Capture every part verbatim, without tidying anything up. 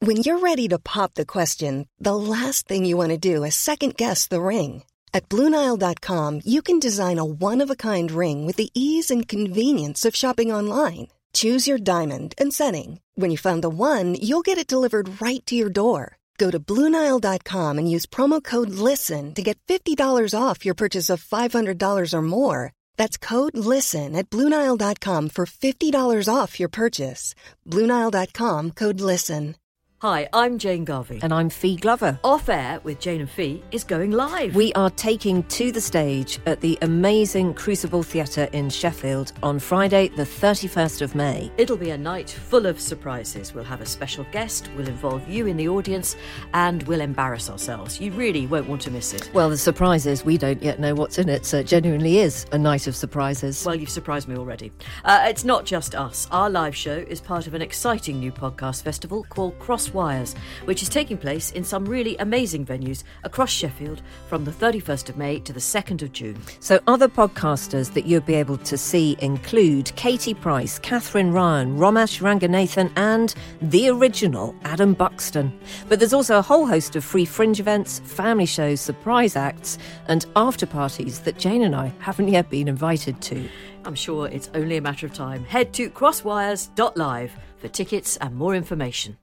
When you're ready to pop the question, the last thing you want to do is second-guess the ring. At Blue Nile dot com, you can design a one-of-a-kind ring with the ease and convenience of shopping online. Choose your diamond and setting. When you find the one, you'll get it delivered right to your door. Go to Blue Nile dot com and use promo code LISTEN to get fifty dollars off your purchase of five hundred dollars or more. That's code LISTEN at Blue Nile dot com for fifty dollars off your purchase. Blue Nile dot com, code LISTEN. Hi, I'm Jane Garvey. And I'm Fee Glover. Off Air with Jane and Fee is going live. We are taking to the stage at the amazing Crucible Theatre in Sheffield on Friday, the thirty-first of May. It'll be a night full of surprises. We'll have a special guest, we'll involve you in the audience, and we'll embarrass ourselves. You really won't want to miss it. Well, the surprise is we don't yet know what's in it, so it genuinely is a night of surprises. Well, you've surprised me already. Uh, it's not just us. Our live show is part of an exciting new podcast festival called Cross Wires, which is taking place in some really amazing venues across Sheffield from the thirty-first of May to the second of June. So other podcasters that you'll be able to see include Katie Price, Catherine Ryan, Romesh Ranganathan and the original Adam Buxton. But there's also a whole host of free fringe events, family shows, surprise acts and after parties that Jane and I haven't yet been invited to. I'm sure it's only a matter of time. Head to crosswires dot live for tickets and more information.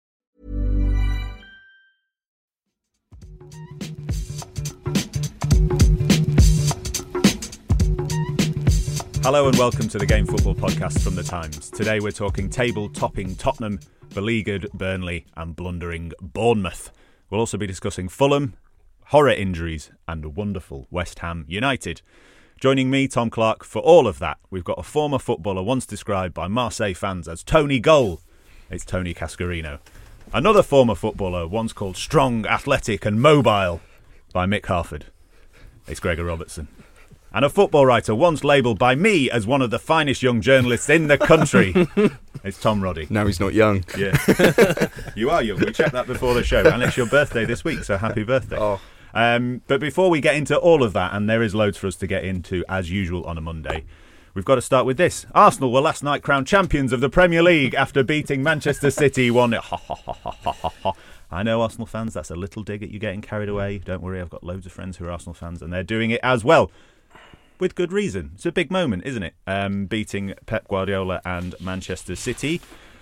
Hello and welcome to the Game Football Podcast from The Times. Today we're talking table-topping Tottenham, beleaguered Burnley and blundering Bournemouth. We'll also be discussing Fulham, horror injuries and wonderful West Ham United. Joining me, Tom Clark, for all of that, we've got a former footballer once described by Marseille fans as Tony Goal. It's Tony Cascarino. Another former footballer once called strong, athletic and mobile by Mick Harford. It's Gregor Robertson. And a football writer once labelled by me as one of the finest young journalists in the country. It's Tom Roddy. No, he's not young. Yeah. You are young. We checked that before the show. And it's your birthday this week, so happy birthday. Oh. Um, but before we get into all of that, and there is loads for us to get into as usual on a Monday, we've got to start with this. Arsenal were last night crowned champions of the Premier League after beating Manchester City one nil. Ha, ha, ha, ha, ha, ha, ha. I know Arsenal fans, that's a little dig at you getting carried away. Don't worry, I've got loads of friends who are Arsenal fans and they're doing it as well. With good reason. It's a big moment, isn't it? Um, beating Pep Guardiola and Manchester City.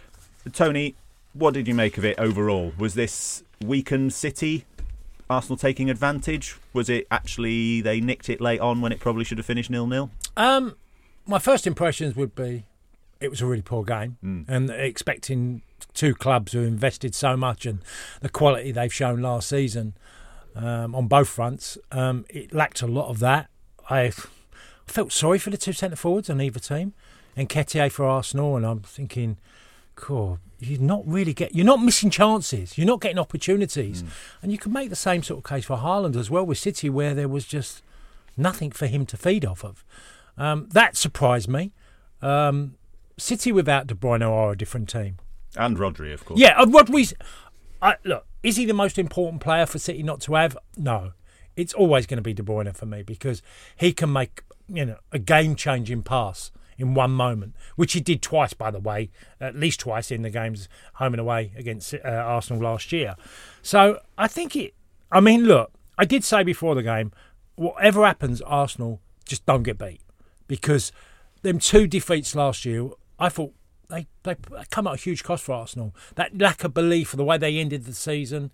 Tony, what did you make of it overall? Was this weakened City, Arsenal taking advantage? Was it actually they nicked it late on when it probably should have finished nil nil? Um, my first impressions would be it was a really poor game. Mm. And expecting two clubs who invested so much and the quality they've shown last season um, on both fronts, um, it lacked a lot of that. I felt sorry for the two centre forwards on either team, and Nketiah for Arsenal, and I'm thinking, cool, you're not really get, you're not missing chances, you're not getting opportunities, mm. and you can make the same sort of case for Haaland as well with City, where there was just nothing for him to feed off of. Um, that surprised me. Um, City without De Bruyne are a different team, and Rodri, of course. Yeah, uh, Rodri's. I, look, is he the most important player for City not to have? No. It's always going to be De Bruyne for me because he can make, you know, a game-changing pass in one moment, which he did twice, by the way, at least twice in the games home and away against uh, Arsenal last year. So I think it. I mean, look, I did say before the game, whatever happens, Arsenal just don't get beat because them two defeats last year, I thought they they come at a huge cost for Arsenal. That lack of belief for the way they ended the season.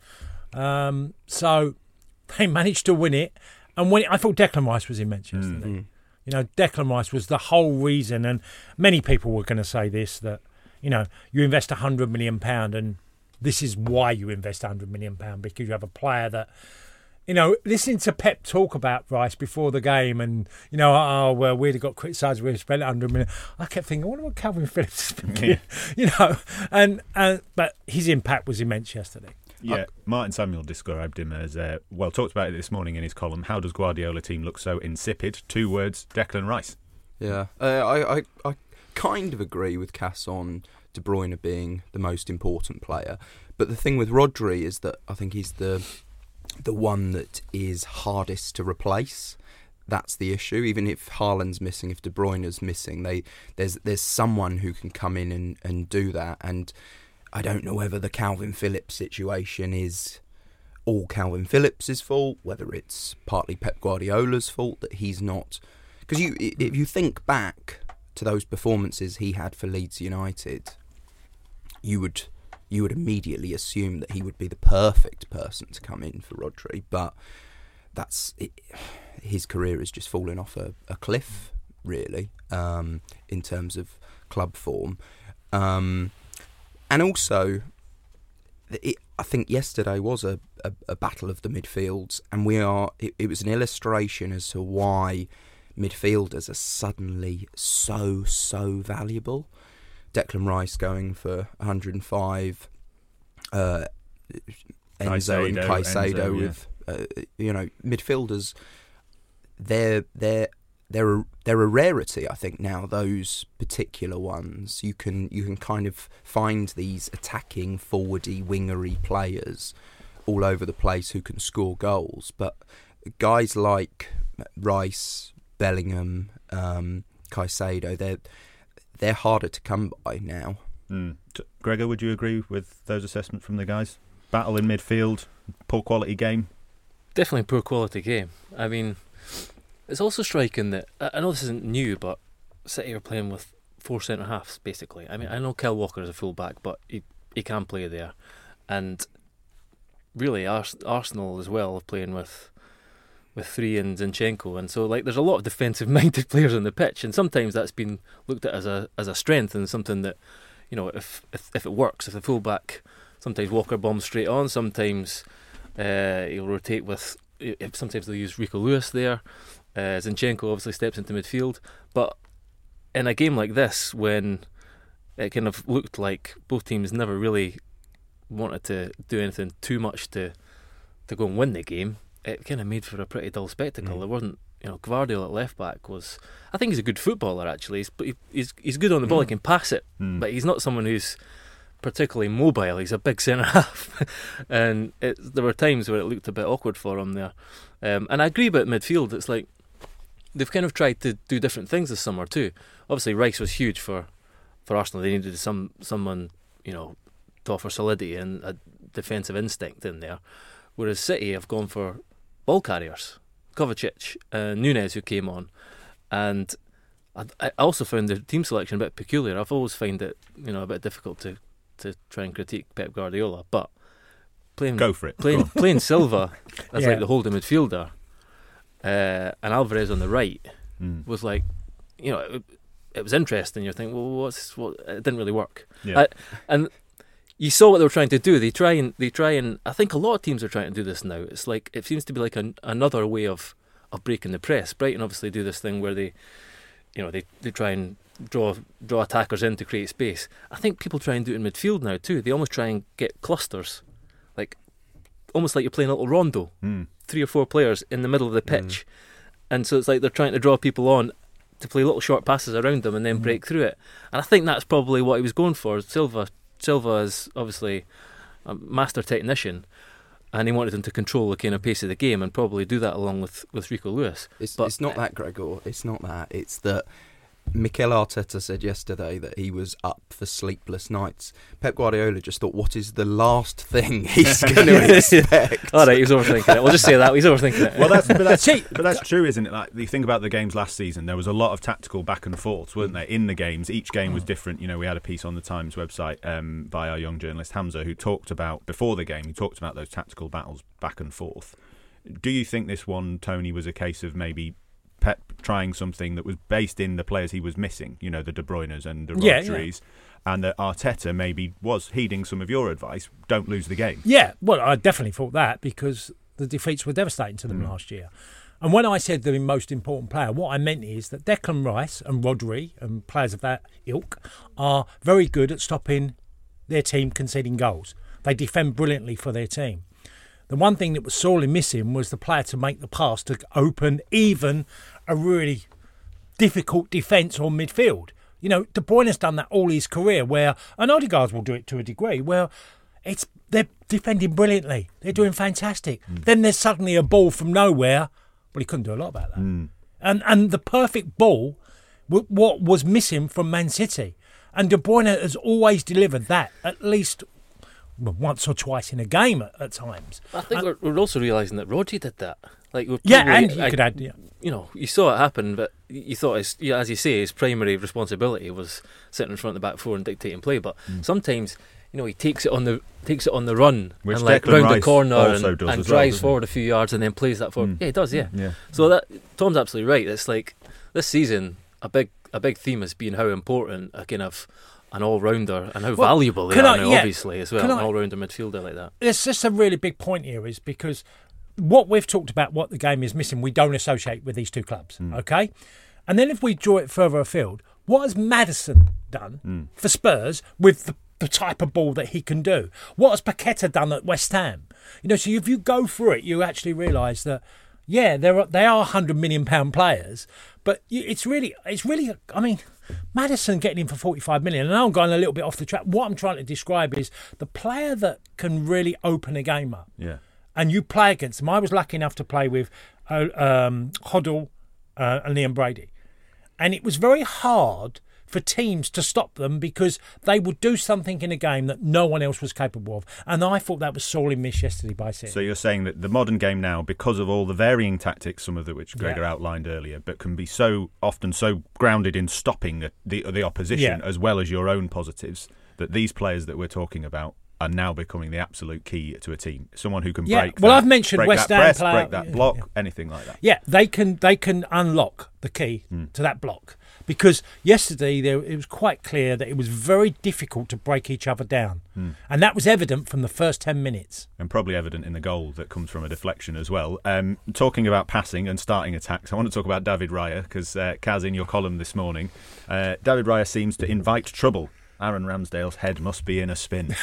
Um, so. They managed to win it, and when it, I thought Declan Rice was immense yesterday. Mm-hmm. You know, Declan Rice was the whole reason, and many people were going to say this, that, you know, you invest one hundred million pounds, and this is why you invest one hundred million pounds, because you have a player that, you know, listening to Pep talk about Rice before the game, and, you know, oh, well, we'd have got criticised, we'd have spent one hundred million. I kept thinking, I wonder what Calvin Phillips has been doing, you know, and, and but his impact was immense yesterday. Yeah, Martin Samuel described him as, uh, well, talked about it this morning in his column, how does Guardiola team look so insipid? Two words, Declan Rice. Yeah, uh, I, I I kind of agree with Cass on De Bruyne being the most important player. But the thing with Rodri is that I think he's the the one that is hardest to replace. That's the issue. Even if Haaland's missing, if De Bruyne's missing, they there's there's someone who can come in and, and do that. And I don't know whether the Calvin Phillips situation is all Calvin Phillips' fault, whether it's partly Pep Guardiola's fault that he's not... Because you, if you think back to those performances he had for Leeds United, you would you would immediately assume that he would be the perfect person to come in for Rodri, but that's it, his career has just fallen off a, a cliff, really, um, in terms of club form. Um, and also, it, I think yesterday was a, a, a battle of the midfields, and we are. It, it was an illustration as to why midfielders are suddenly so so valuable. Declan Rice going for one hundred and five, uh, Enzo and Caicedo Enzo, with yeah. uh, you know midfielders. They're they're they're a, they're a rarity, I think now. Those particular ones, you can you can kind of find these attacking, forwardy, wingery players all over the place who can score goals. But guys like Rice, Bellingham, um, Caicedo, they're they're harder to come by now. Mm. Gregor, would you agree with those assessments from the guys? Battle in midfield, poor quality game? Definitely poor quality game. I mean, it's also striking that, I know this isn't new, but City are playing with four centre-halves, basically. I mean, I know Kyle Walker is a full-back, but he, he can play there. And really, Ars- Arsenal as well are playing with with three and Zinchenko, and so like there's a lot of defensive-minded players on the pitch, and sometimes that's been looked at as a as a strength and something that, you know, if if, if it works, if the full-back, sometimes Walker bombs straight on, sometimes uh, he'll rotate with, sometimes they'll use Rico Lewis there, uh, Zinchenko obviously steps into midfield, but in a game like this, when it kind of looked like both teams never really wanted to do anything too much to to go and win the game, it kind of made for a pretty dull spectacle. Mm. There wasn't, you know, Gvardiol at left back was, I think he's a good footballer actually, he's, but he, he's he's good on the ball, mm. he can pass it, mm. but he's not someone who's particularly mobile. He's a big centre half, and it, there were times where it looked a bit awkward for him there. Um, and I agree about midfield. It's like they've kind of tried to do different things this summer too. Obviously, Rice was huge for, for Arsenal. They needed some someone, you know, to offer solidity and a defensive instinct in there. Whereas City have gone for ball carriers, Kovacic, uh, Nunez, who came on, and I, I also found the team selection a bit peculiar. I've always found it, you know, a bit difficult to, to try and critique Pep Guardiola, but playing go for it, playing playing Silva as yeah. like the holding midfielder, uh, and Alvarez on the right mm. was like, you know, it, it was interesting. You're thinking, well, what's what? It didn't really work, yeah. I, and. You saw what they were trying to do. They try and they try and I think a lot of teams are trying to do this now. It's like it seems to be like an, another way of, of breaking the press. Brighton obviously do this thing where they, you know, they, they try and draw draw attackers in to create space. I think people try and do it in midfield now too. They almost try and get clusters, like almost like you're playing a little rondo, mm. three or four players in the middle of the pitch, mm. and so it's like they're trying to draw people on to play little short passes around them and then mm. break through it. And I think that's probably what he was going for. Silva. Silva is obviously a master technician, and he wanted him to control the kind of pace of the game and probably do that along with, with Rico Lewis. It's, but, it's not that, Gregor. It's not that. It's that Mikel Arteta said yesterday that he was up for sleepless nights. Pep Guardiola just thought, what is the last thing he's going to expect? All right, he's overthinking it. We'll just say that. He's overthinking it. Well, that's, but, that's, but that's true, isn't it? Like, you think about the games last season, there was a lot of tactical back and forths, weren't there, in the games. Each game was different. You know, we had a piece on the Times website um, by our young journalist Hamza, who talked about, before the game, he talked about those tactical battles back and forth. Do you think this one, Tony, was a case of maybe Pep trying something that was based in the players he was missing, you know, the De Bruynes and the Rodris, yeah, yeah. and that Arteta maybe was heeding some of your advice, don't lose the game? Yeah, well, I definitely thought that because the defeats were devastating to them mm. last year. And when I said the most important player, what I meant is that Declan Rice and Rodri and players of that ilk are very good at stopping their team conceding goals. They defend brilliantly for their team. The one thing that was sorely missing was the player to make the pass to open even a really difficult defence on midfield. You know, De Bruyne has done that all his career, where, and Odegaard will do it to a degree, where it's they're defending brilliantly. They're doing fantastic. Mm. Then there's suddenly a ball from nowhere. Well, he couldn't do a lot about that. Mm. And and the perfect ball, w- what was missing from Man City. And De Bruyne has always delivered that, at least well, once or twice in a game at, at times. I think and, we're, we're also realising that Rodri did that. Like, we're yeah, probably, and you I, could add, yeah. You know, you saw it happen, but you thought, his, yeah, as you say, his primary responsibility was sitting in front of the back four and dictating play. But mm. sometimes, you know, he takes it on the takes it on the run, which and like Declan round Rice the corner also and, does and as well, drives doesn't forward a few yards and then plays that forward. Mm. Yeah, he does. Yeah. yeah. So that Tom's absolutely right. It's like this season, a big a big theme has been how important a kind of an all-rounder and how well, valuable they are I, now, yeah, obviously, as well, an I, all-rounder midfielder like that. It's just a really big point here is because what we've talked about, what the game is missing, we don't associate with these two clubs, mm. okay? And then if we draw it further afield, what has Maddison done mm. for Spurs with the, the type of ball that he can do? What has Paqueta done at West Ham? You know, so if you go through it, you actually realise that, yeah, there are, they are one hundred million pound players, but it's really, it's really, I mean... Maddison getting in for forty-five million, and I'm going a little bit off the track. What I'm trying to describe is the player that can really open a game up. Yeah. And you play against them. I was lucky enough to play with uh, um, Hoddle uh, and Liam Brady. And it was very hard for teams to stop them because they would do something in a game that no one else was capable of. And I thought that was sorely missed yesterday by City. So you're saying that the modern game now, because of all the varying tactics, some of the which Gregor yeah. outlined earlier, but can be so often so grounded in stopping the, the, the opposition yeah. as well as your own positives, that these players that we're talking about are now becoming the absolute key to a team. Someone who can yeah. break well, that, I've mentioned break West that Ham press, player, break that yeah, block, yeah. anything like that. Yeah, they can they can unlock the key mm. to that block. Because yesterday there, it was quite clear that it was very difficult to break each other down. Mm. And that was evident from the first ten minutes. And probably evident in the goal that comes from a deflection as well. Um, talking about passing and starting attacks, I want to talk about David Raya, because uh, Kaz, in your column this morning, uh, David Raya seems to invite trouble. Aaron Ramsdale's head must be in a spin.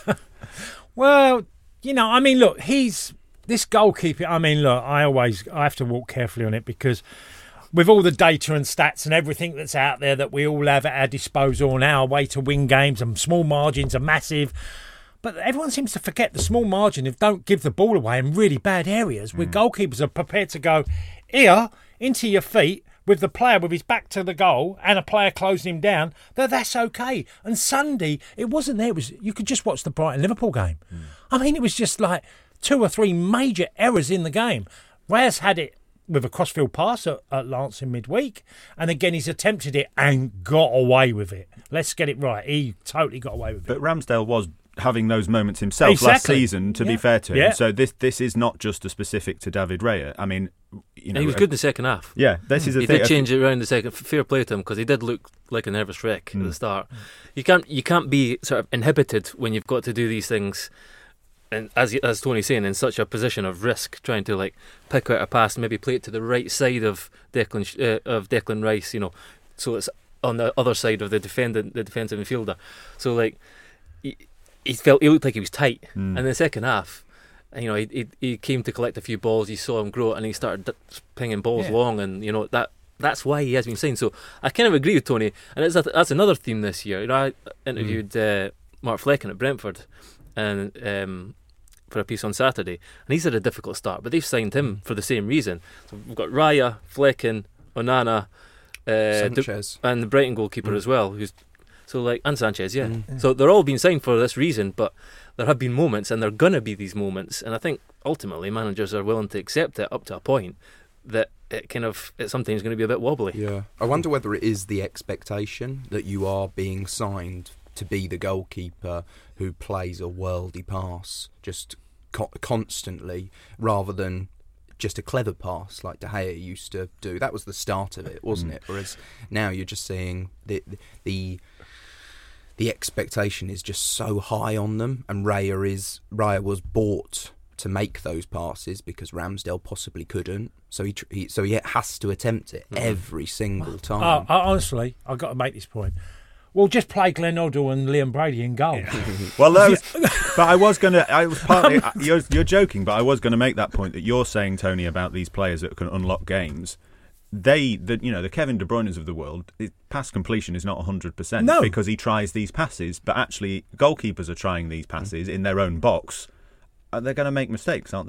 Well, you know, I mean, look, he's... This goalkeeper, I mean, look, I always... I have to walk carefully on it because... with all the data and stats and everything that's out there that we all have at our disposal and our way to win games, and small margins are massive. But everyone seems to forget the small margin if don't give the ball away in really bad areas where mm. goalkeepers are prepared to go here into your feet with the player with his back to the goal and a player closing him down, that that's okay. And Sunday, it wasn't there. It was, you could just watch the Brighton-Liverpool game. Mm. I mean, it was just like two or three major errors in the game. Reyes had it with a crossfield pass at, at Lance in midweek. And again, he's attempted it and got away with it. Let's get it right. He totally got away with it. But Ramsdale was having those moments himself exactly. last season, to yeah. be fair to him. Yeah. So this this is not just a specific to David Raya. I mean, you know, and he was good in the second half. Yeah, this is the he thing. did change it around the second. Fair play to him, because he did look like a nervous wreck mm. at the start. You can't you can't be sort of inhibited when you've got to do these things. And as as Tony's saying, in such a position of risk, trying to like pick out a pass and maybe play it to the right side of Declan uh, of Declan Rice, you know, so it's on the other side of the defendant, the defensive midfielder. So like he, he felt he looked like he was tight. Mm. And in the second half, you know, he, he he came to collect a few balls. You saw him grow, and he started pinging balls yeah. long, and you know that. That's why he has been signed. So I kind of agree with Tony, and it's a, that's another theme this year. You know, I interviewed mm. uh, Mark Flecken at Brentford, and um, for a piece on Saturday, and he's had a difficult start, but they've signed him for the same reason. So we've got Raya, Flecken, Onana, uh, Sanchez, and the Brighton goalkeeper mm. as well. Who's so like and Sanchez, yeah. Mm. Yeah. So they're all being signed for this reason, but there have been moments, and there are gonna be these moments, and I think ultimately managers are willing to accept it up to a point that it kind of it's sometimes going to be a bit wobbly. Yeah, I wonder whether it is the expectation that you are being signed to be the goalkeeper who plays a worldy pass just co- constantly, rather than just a clever pass like De Gea used to do. That was the start of it, wasn't it? Whereas now you're just seeing the the the expectation is just so high on them, and Raya is Raya was bought to make those passes because Ramsdale possibly couldn't, so he, tr- he so he has to attempt it mm. every single time. Uh, honestly, I've got to make this point. Well, just play Glenn Hoddle and Liam Brady in goal. Yeah. Well, that was, but I was going to. I was partly. You're, you're joking, but I was going to make that point that you're saying, Tony, about these players that can unlock games. They, the you know, the Kevin De Bruynes of the world, pass completion is not one hundred percent no. because he tries these passes, but actually goalkeepers are trying these passes mm. in their own box. They're going to make mistakes, aren't they?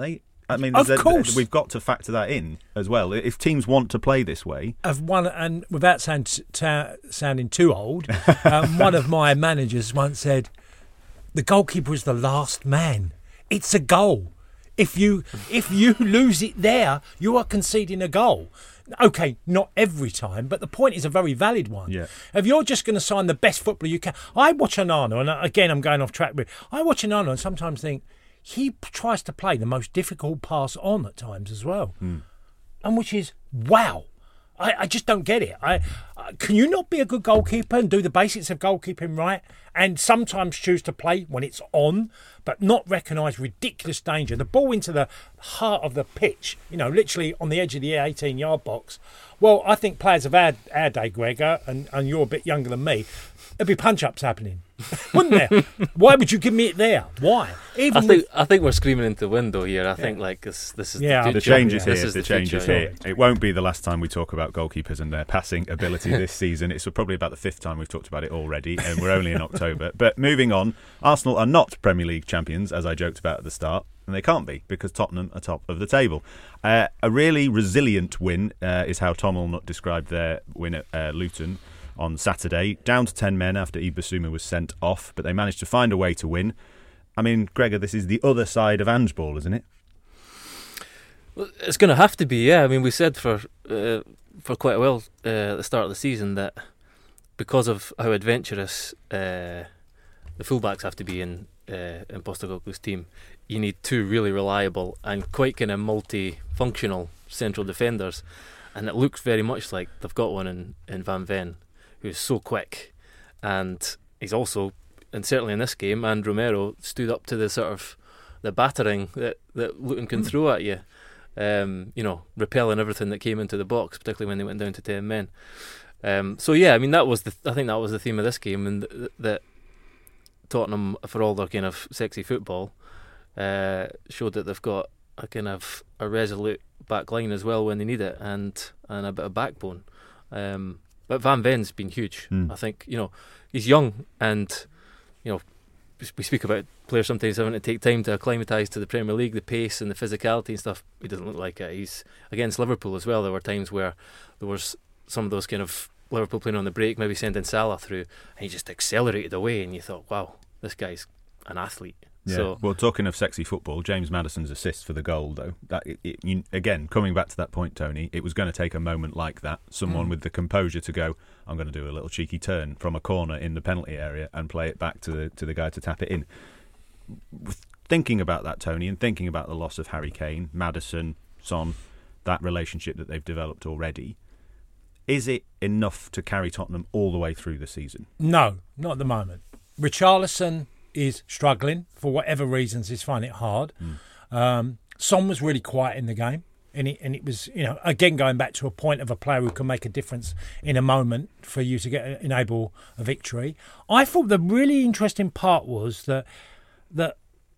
I mean, Of there's a- course. we've got to factor that in as well. If teams want to play this way, Of one, and without sound, ta- sounding too old, um, one of my managers once said, "The goalkeeper is the last man. It's a goal. If you if you lose it there, you are conceding a goal." Okay, not every time, but the point is a very valid one. Yeah. If you're just going to sign the best footballer you can, I watch Onana, and again I'm going off track, but I watch Onana and sometimes think he p- tries to play the most difficult pass on at times as well, Mm. and which is wow. I, I just don't get it. I, I can you not be a good goalkeeper and do the basics of goalkeeping right, and sometimes choose to play when it's on, but not recognise ridiculous danger. The ball into the heart of the pitch, you know, literally on the edge of the eighteen-yard box. Well, I think players of our, our day, Gregor, and, and you're a bit younger than me, there'd be punch-ups happening, wouldn't there? Why would you give me it there? Why? Even I with, think I think we're screaming into the window here. I think like this this is Yeah, the, the future. change is This here. is The the change is future. here. It won't be the last time we talk about goalkeepers and their passing ability this season. It's probably about the fifth time we've talked about it already, and we're only in October. But moving on, Arsenal are not Premier League champions, as I joked about at the start, and they can't be because Tottenham are top of the table. Uh, a really resilient win uh, is how Tom Allnutt described their win at uh, Luton on Saturday. Down to ten men after Ibasuma was sent off, but they managed to find a way to win. I mean, Gregor, this is the other side of Ange Ball, isn't it? Well, it's going to have to be, yeah. I mean, we said for uh, for quite a while uh, at the start of the season that because of how adventurous uh, the fullbacks have to be in uh, in Postecoglou's team, you need two really reliable and quite kind of multi-functional central defenders, and it looks very much like they've got one in, in Van Ven, who's so quick, and he's also, and certainly in this game, and Romero stood up to the sort of the battering that, that Luton can Mm. throw at you, um, you know, repelling everything that came into the box, particularly when they went down to ten men. Um, so yeah, I mean that was the I think that was the theme of this game, and th- that Tottenham, for all their kind of sexy football, uh, showed that they've got a kind of a resolute back line as well when they need it, and and a bit of backbone. Um, but Van Ven's been huge. Mm. I think, you know, he's young, and you know, we speak about players sometimes having to take time to acclimatise to the Premier League, the pace and the physicality and stuff. He doesn't look like it. He's against Liverpool as well. There were times where there was some of those kind of Liverpool playing on the break, maybe sending Salah through, and he just accelerated away, and you thought, wow, this guy's an athlete. Yeah. So, well, talking of sexy football, James Maddison's assist for the goal, though, that it, it, you, again, coming back to that point, Tony, it was going to take a moment like that, someone Mm. with the composure to go, I'm going to do a little cheeky turn from a corner in the penalty area and play it back to the to the guy to tap it in. Thinking about that, Tony, and thinking about the loss of Harry Kane, Maddison, Son, that relationship that they've developed already, is it enough to carry Tottenham all the way through the season? No, not at the moment. Richarlison is struggling for whatever reasons. He's finding it hard. Mm. Um, Son was really quiet in the game, and it, and it was, you know, again going back to a point of a player who can make a difference in a moment for you to get enable a victory. I thought the really interesting part was that that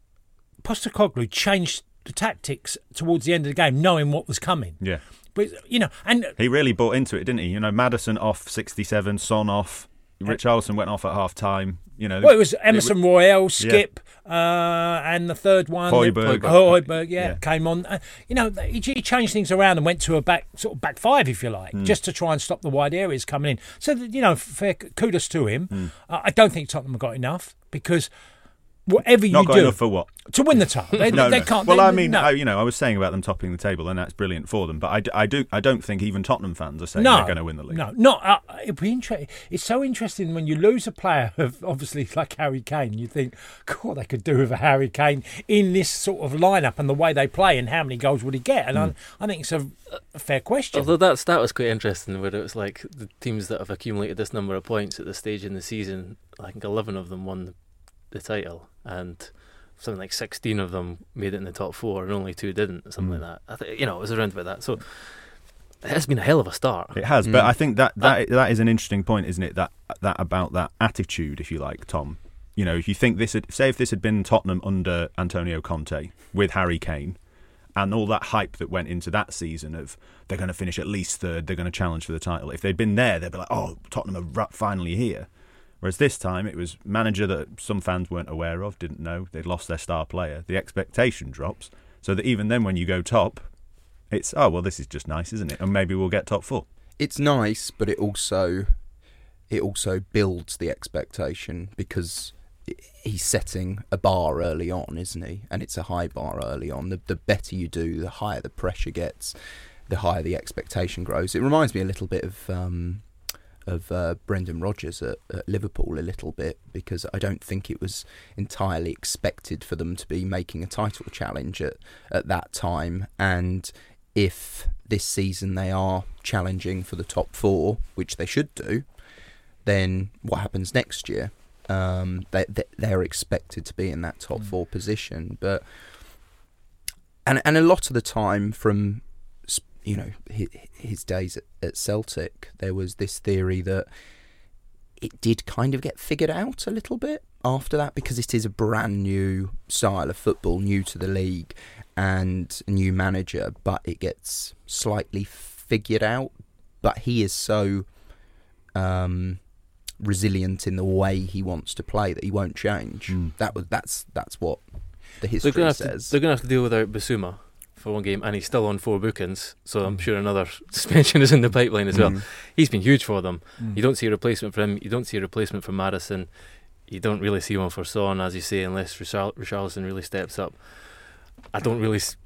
Postecoglou changed the tactics towards the end of the game, knowing what was coming. Yeah. But you know, and He really bought into it, didn't he? You know, Maddison off sixty-seven, Son off, Richarlison went off at half time. You know, well, it was Emerson it, Royale, Skip, uh, and the third one, Højbjerg. Højbjerg, yeah, Yeah. came on. Uh, you know, he, he changed things around and went to a back sort of back five, if you like, Mm. just to try and stop the wide areas coming in. So that, you know, fair kudos to him. Mm. Uh, I don't think Tottenham have got enough because whatever you Not got do enough for what? to win the title, they, no, they no. can't. Well, they, I mean, no. I, you know, I was saying about them topping the table, and that's brilliant for them. But I, d- I do, I don't think even Tottenham fans are saying No, they're going to win the league. No, not. Uh, it'd be interesting. It's so interesting when you lose a player of obviously like Harry Kane. You think, God, they could do with a Harry Kane in this sort of lineup and the way they play, and how many goals would he get? And Mm. I, I think it's a, a fair question. although that stat was quite interesting, where it was like the teams that have accumulated this number of points at this stage in the season, I think eleven of them won the, the title, and something like sixteen of them made it in the top four, and only two didn't. Something Mm. like that. I th- you know, it was around about that. So it has been a hell of a start. It has, but Mm. I think that that that is an interesting point, isn't it? That that about that attitude, if you like, Tom. You know, if you think this had, say, if this had been Tottenham under Antonio Conte with Harry Kane, and all that hype that went into that season of they're going to finish at least third, they're going to challenge for the title. If they'd been there, they'd be like, oh, Tottenham are finally here. Whereas this time, it was manager that some fans weren't aware of, didn't know. They'd lost their star player. The expectation drops. So that even then when you go top, it's, oh, well, this is just nice, isn't it? And maybe we'll get top four. It's nice, but it also it also builds the expectation because he's setting a bar early on, isn't he? And it's a high bar early on. The, the better you do, the higher the pressure gets, the higher the expectation grows. It reminds me a little bit of... Um, of uh, Brendan Rodgers at, at Liverpool a little bit, because I don't think it was entirely expected for them to be making a title challenge at, at that time. And if this season they are challenging for the top four, which they should do, then what happens next year? Um, they, they're expected to be in that top mm. four position. But and and a lot of the time from... you know, his, his days at, at Celtic, there was this theory that it did kind of get figured out a little bit after that, because it is a brand new style of football, new to the league and a new manager, but it gets slightly figured out. But he is so um, resilient in the way he wants to play that he won't change. Mm. That was that's that's what the history they're says. To, they're going to have to deal without Basuma for one game, and he's still on four bookings, so I'm sure another suspension is in the pipeline as well. Mm. He's been huge for them. Mm. You don't see a replacement for him, you don't see a replacement for Maddison, you don't really see one for Son, as you say, unless Richar- Richarlison really steps up. I don't really... S-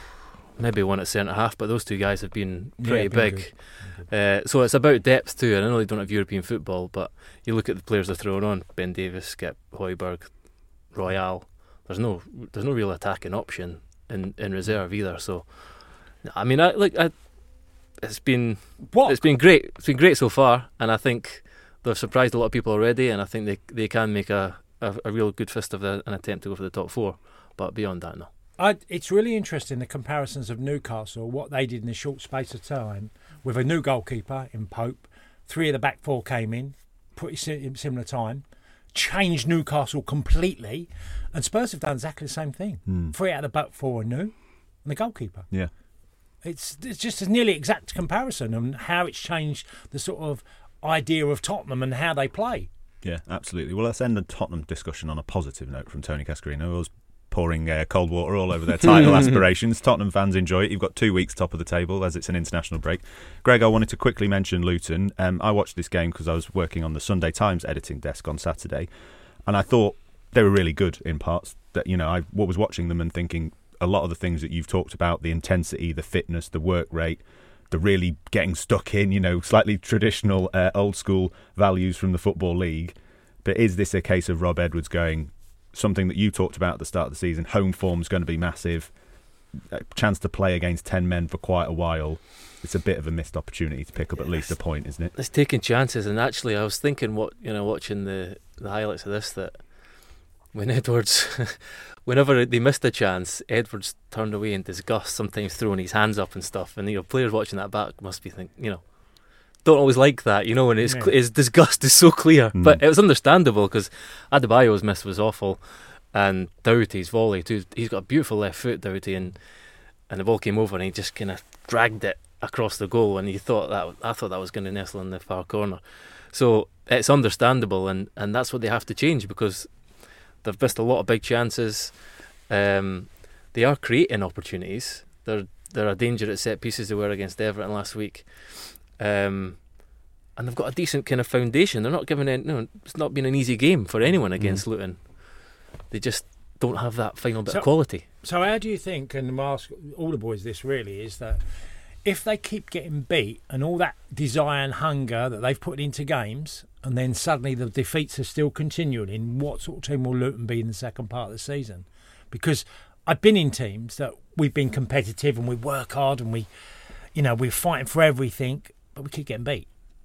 maybe one at centre-half, but those two guys have been pretty yeah, been big. Uh, so it's about depth too, and I know they don't have European football, but you look at the players they're throwing on, Ben Davies, Skip, Højbjerg, Royale, there's no there's no real attacking option in, in reserve either. So I mean, I like I, it's been what? it's been great. It's been great so far, and I think they've surprised a lot of people already. And I think they they can make a, a, a real good fist of the, an attempt to go for the top four. But beyond that, no. I, it's really interesting the comparisons of Newcastle, what they did in a short space of time with a new goalkeeper in Pope. Three of the back four came in, pretty similar time, changed Newcastle completely, and Spurs have done exactly the same thing. Mm. Three out of the back four are new, and the goalkeeper. Yeah, it's it's just a nearly exact comparison on how it's changed the sort of idea of Tottenham and how they play. Yeah, absolutely. Well, let's end the Tottenham discussion on a positive note from Tony Cascarino, who was pouring uh, cold water all over their title aspirations. Tottenham fans enjoy it. You've got two weeks top of the table as it's an international break. Greg, I wanted to quickly mention Luton. Um, I watched this game because I was working on the Sunday Times editing desk on Saturday, and I thought they were really good in parts. That you know, I was watching them and thinking a lot of the things that you've talked about, the intensity, the fitness, the work rate, the really getting stuck in, you know, slightly traditional, uh, old school values from the Football League. But is this a case of Rob Edwards going, something that you talked about at the start of the season, home form's going to be massive, a chance to play against ten men for quite a while? It's a bit of a missed opportunity to pick up at least a point, isn't it? It's taking chances, and actually I was thinking, what you know, watching the, the highlights of this, that when Edwards, whenever they missed a chance, Edwards turned away in disgust, sometimes throwing his hands up and stuff, and you know, players watching that back must be thinking, you know, don't always like that, you know, when his, yeah. his disgust is so clear. Mm. But it was understandable because Adebayo's miss was awful, and Doherty's volley too. He's got a beautiful left foot, Doherty, and and the ball came over and he just kind of dragged it across the goal, and he thought that I thought that was going to nestle in the far corner. So it's understandable, and, and that's what they have to change, because they've missed a lot of big chances. Um, they are creating opportunities. They're they're a danger at set pieces. They were against Everton last week. Um, and they've got a decent kind of foundation. They're not giving it. No, it's not been an easy game for anyone against mm. Luton. They just don't have that final bit so, of quality. So how do you think, and we'll ask all the boys this really, is that if they keep getting beat and all that desire and hunger that they've put into games, and then suddenly the defeats are still continuing, what sort of team will Luton be in the second part of the season? Because I've been in teams that we've been competitive and we work hard and we, you know, we're fighting for everything, but we keep getting beat.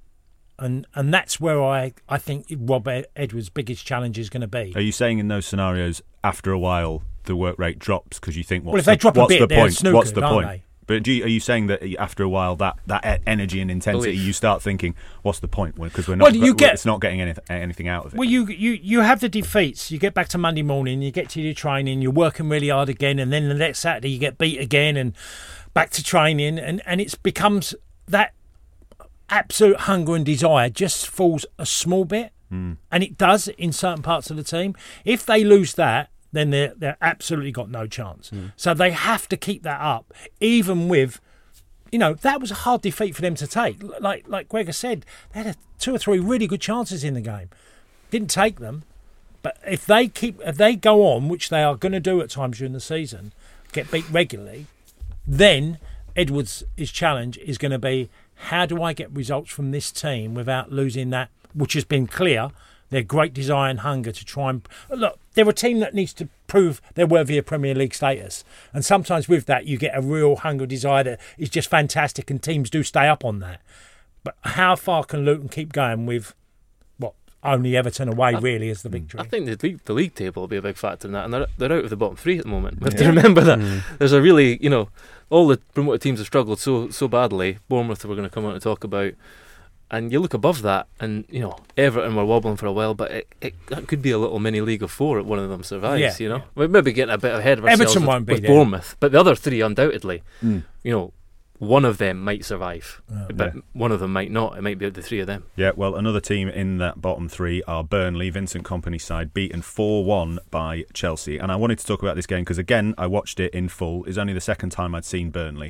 And and that's where I, I think Rob Edwards' biggest challenge is going to be. Are you saying in those scenarios, after a while, the work rate drops because you think, what's well, if they the, drop what's a bit, the point? Snookered, what's the point? They? But do you, are you saying that after a while, that, that energy and intensity, Belief. you start thinking, what's the point? Because we're not, well, you get, it's not getting anything, anything out of it. Well, you, you, you have the defeats. You get back to Monday morning, you get to your training, you're working really hard again, and then the next Saturday you get beat again and back to training, and, and it becomes that absolute hunger and desire just falls a small bit, mm. and it does in certain parts of the team. If they lose that, then they're, they're absolutely got no chance. Mm. So they have to keep that up, even with, you know, that was a hard defeat for them to take. Like like Gregor said, they had a, two or three really good chances in the game. Didn't take them. But if they keep, if they go on, which they are going to do at times during the season, get beat regularly, then Edwards' his challenge is going to be, how do I get results from this team without losing that, which has been clear, their great desire and hunger to try and... Look, they're a team that needs to prove they're worthy of Premier League status. And sometimes with that, you get a real hunger, desire that is just fantastic, and teams do stay up on that. But how far can Luton keep going with, what, only Everton away, I, really, as the victory? I think the league, the league table will be a big factor in that, and they're, they're out of the bottom three at the moment. We have yeah. to remember that. Mm. There's a really, you know, all the promoted teams have struggled so so badly. Bournemouth, we're going to come out and talk about. And you look above that, and, you know, Everton were wobbling for a while, but it, it that could be a little mini league of four if one of them survives, yeah, you know. Yeah. We're maybe getting a bit ahead of ourselves Everton with, won't be with there. Bournemouth, but the other three, undoubtedly, mm. you know, one of them might survive, oh, but yeah. one of them might not. It might be the three of them. Yeah, well, another team in that bottom three are Burnley, Vincent Kompany's side, beaten four one by Chelsea. And I wanted to talk about this game because, again, I watched it in full. It's only the second time I'd seen Burnley.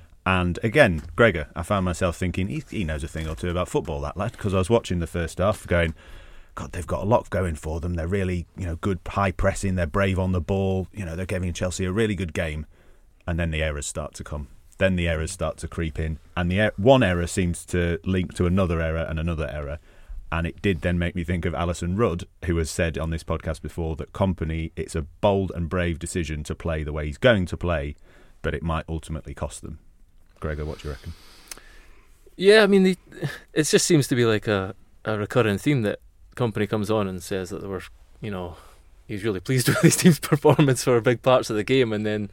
And again, Gregor, I found myself thinking, he, he knows a thing or two about football, that lad, because I was watching the first half going, God, they've got a lot going for them. They're really, you know, good high pressing. They're brave on the ball. You know, they're giving Chelsea a really good game. And then the errors start to come. Then the errors start to creep in. And the er- one error seems to link to another error and another error. And it did then make me think of Alison Rudd, who has said on this podcast before that Kompany, it's a bold and brave decision to play the way he's going to play, but it might ultimately cost them. Gregor, what do you reckon? Yeah, I mean, the, it just seems to be like a, a recurring theme that Kompany comes on and says that they were, you know, he's really pleased with his team's performance for big parts of the game, and then,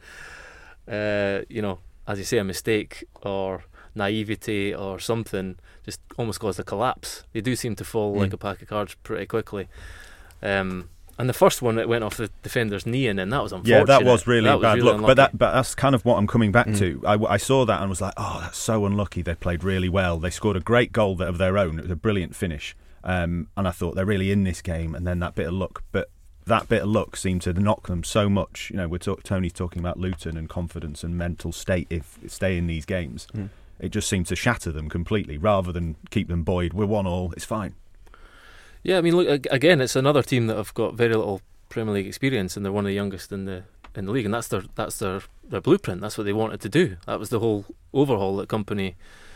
uh, you know, as you say, a mistake or naivety or something just almost caused a collapse. They do seem to fall mm. like a pack of cards pretty quickly. Um, and the first one, it went off the defender's knee, and then that was unfortunate. Yeah, that was really that bad was really luck. But that, but that's kind of what I'm coming back mm. to. I, I saw that and was like, oh, that's so unlucky. They played really well. They scored a great goal of their own. It was a brilliant finish. Um, and I thought they're really in this game. And then that bit of luck, but that bit of luck seemed to knock them so much. You know, we're talk, Tony's talking about Luton and confidence and mental state if stay in these games. Mm. It just seemed to shatter them completely, rather than keep them buoyed. We're one all. It's fine. Yeah, I mean, look, again, it's another team that have got very little Premier League experience, and they're one of the youngest in the in the league, and that's their that's their, their blueprint. That's what they wanted to do. That was the whole overhaul that Kompany,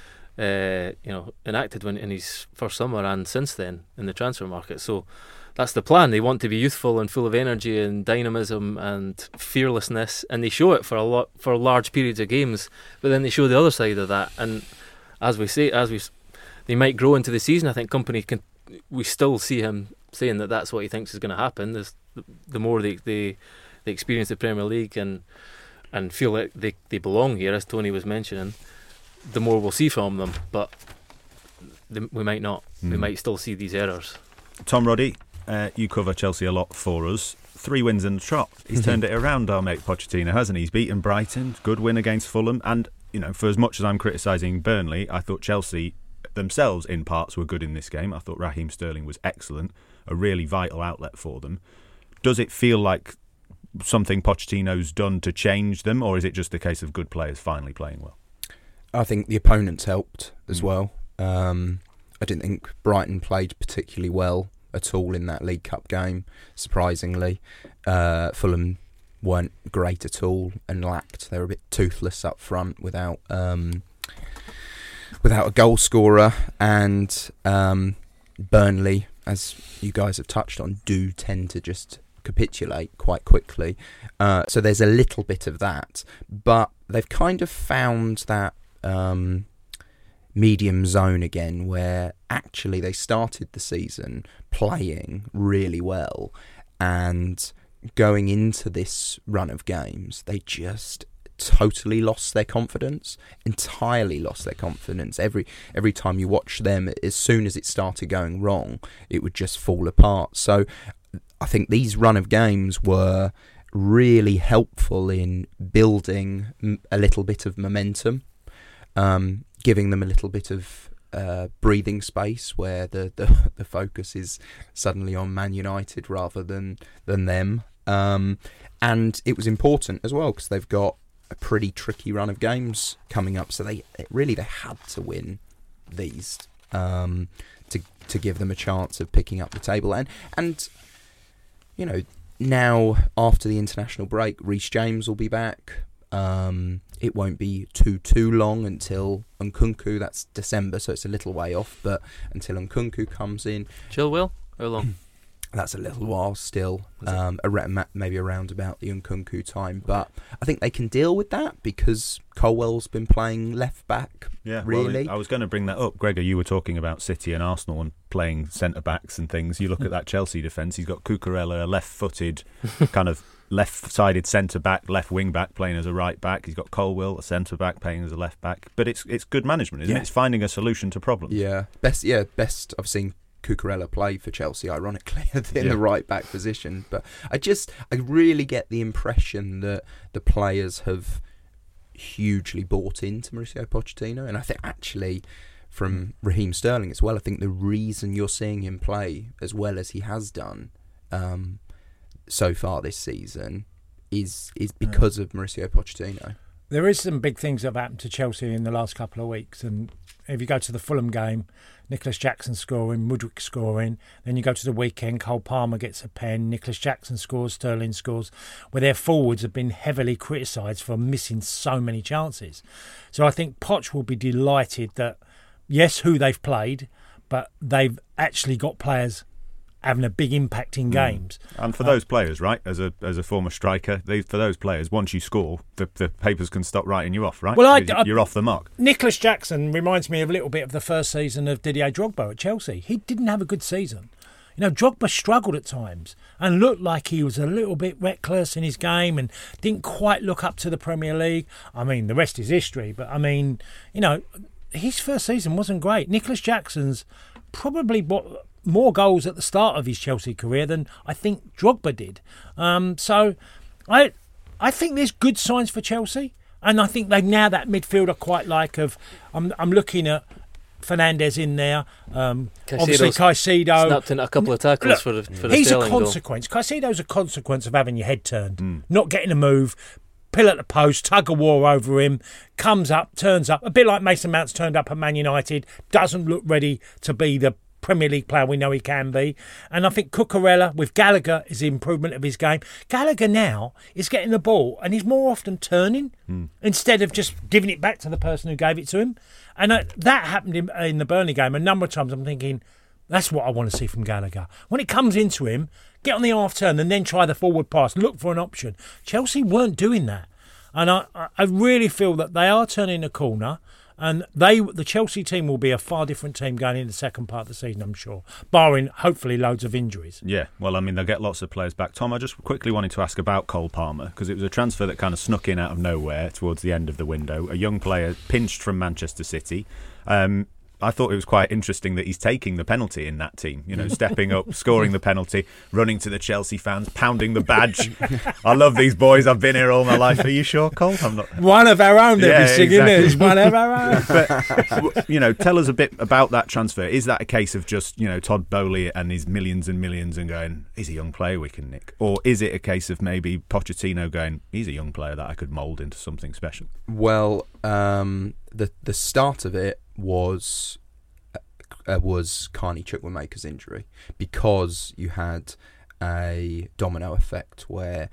uh, you know, enacted when in his first summer and since then in the transfer market. So that's the plan. They want to be youthful and full of energy and dynamism and fearlessness, and they show it for a lot for large periods of games. But then they show the other side of that, and as we say, as we they might grow into the season. I think Kompany can. We still see him saying that that's what he thinks is going to happen. There's, the more they, they they experience the Premier League and and feel like they, they belong here, as Tony was mentioning, the more we'll see from them. But the, we might not. Mm. We might still see these errors. Tom Roddy, uh, you cover Chelsea a lot for us. Three wins in the trot. He's mm-hmm. turned it around, our mate Pochettino, hasn't he? He's beaten Brighton, good win against Fulham. And, you know, for as much as I'm criticising Burnley, I thought Chelsea themselves in parts were good in this game. I thought Raheem Sterling was excellent, a really vital outlet for them. Does it feel like something Pochettino's done to change them, or is it just a case of good players finally playing well? I think the opponents helped as mm. well. Um, I didn't think Brighton played particularly well at all in that League Cup game, surprisingly. Uh, Fulham weren't great at all and lacked. They were a bit toothless up front without... Um, without a goal scorer, and um, Burnley, as you guys have touched on, do tend to just capitulate quite quickly. Uh, so there's a little bit of that, but they've kind of found that um, medium zone again, where actually they started the season playing really well, and going into this run of games, they just totally lost their confidence, entirely lost their confidence. Every every time you watch them, as soon as it started going wrong, it would just fall apart. So I think these run of games were really helpful in building a little bit of momentum, um, giving them a little bit of uh, breathing space where the, the, the focus is suddenly on Man United rather than, than them. Um, and it was important as well because they've got a pretty tricky run of games coming up. So they really they had to win these um, to to give them a chance of picking up the table. And and you know, now after the international break, Reece James will be back. Um, it won't be too too long until Nkunku. That's December, so it's a little way off. But until Nkunku comes in, Chilwell, how long? That's a little while still. Um, around, maybe around about the Nkunku time, but I think they can deal with that because Colwell's been playing left back. Yeah, really. Well, I was going to bring that up, Gregor. You were talking about City and Arsenal and playing centre backs and things. You look at that Chelsea defence. He's got Cucurella, a left-footed kind of left-sided centre back, left wing back playing as a right back. He's got Colwill, a centre back playing as a left back. But it's it's good management, isn't yeah. it? It's finding a solution to problems. Yeah, best. Yeah, best I've seen Cucurella play for Chelsea, ironically, in yeah. the right back position. But I just, I really get the impression that the players have hugely bought into Mauricio Pochettino, and I think actually from Raheem Sterling as well, I think the reason you're seeing him play as well as he has done um, so far this season is is because of Mauricio Pochettino. There is some big things that have happened to Chelsea in the last couple of weeks, and if you go to the Fulham game, Nicholas Jackson scoring, Mudryk scoring, then you go to the weekend, Cole Palmer gets a pen, Nicholas Jackson scores, Sterling scores, where their forwards have been heavily criticised for missing so many chances. So I think Poch will be delighted that, yes, who they've played, but they've actually got players having a big impact in games. Mm. And for uh, those players, right, as a as a former striker, they, for those players, once you score, the, the papers can stop writing you off, right? Well, I, I, You're off the mark. Nicholas Jackson reminds me of a little bit of the first season of Didier Drogba at Chelsea. He didn't have a good season. You know, Drogba struggled at times and looked like he was a little bit reckless in his game and didn't quite look up to the Premier League. I mean, the rest is history, but I mean, you know, his first season wasn't great. Nicholas Jackson's probably bought more goals at the start of his Chelsea career than I think Drogba did. Um, so I I think there's good signs for Chelsea, and I think they now that midfield I quite like. Of I'm I'm looking at Fernandes in there. Um, obviously Caicedo snapped in a couple of tackles Look, for the for the he's Sterling a goal. consequence. Caicedo's a consequence of having your head turned, Mm. not getting a move. Pill at the post, tug of war over him, comes up, turns up, a bit like Mason Mount's turned up at Man United, doesn't look ready to be the Premier League player we know he can be. And I think Cucurella with Gallagher is the improvement of his game. Gallagher now is getting the ball and he's more often turning mm. instead of just giving it back to the person who gave it to him. And uh, that happened in, in the Burnley game a number of times. I'm thinking, that's what I want to see from Gallagher. When it comes into him, get on the half turn and then try the forward pass, look for an option. Chelsea weren't doing that. And I, I really feel that they are turning a corner. And they, the Chelsea team will be a far different team going into the second part of the season, I'm sure, barring hopefully loads of injuries. Yeah, well, I mean, they'll get lots of players back. Tom, I just quickly wanted to ask about Cole Palmer, because it was a transfer that kind of snuck in out of nowhere towards the end of the window. A young player pinched from Manchester City. Um, I thought it was quite interesting that he's taking the penalty in that team, you know, stepping up, scoring the penalty, running to the Chelsea fans, pounding the badge. I love these boys. I've been here all my life. Are you sure, Cole? I'm not. One of our own, they'll yeah, be singing exactly. this. One of our own. But, you know, tell us a bit about that transfer. Is that a case of just, you know, Todd Bowley and his millions and millions and going, he's a young player we can nick? Or is it a case of maybe Pochettino going, he's a young player that I could mould into something special? Well, um, the the start of it was uh, was Carney Chukwuemeka's injury, because you had a domino effect where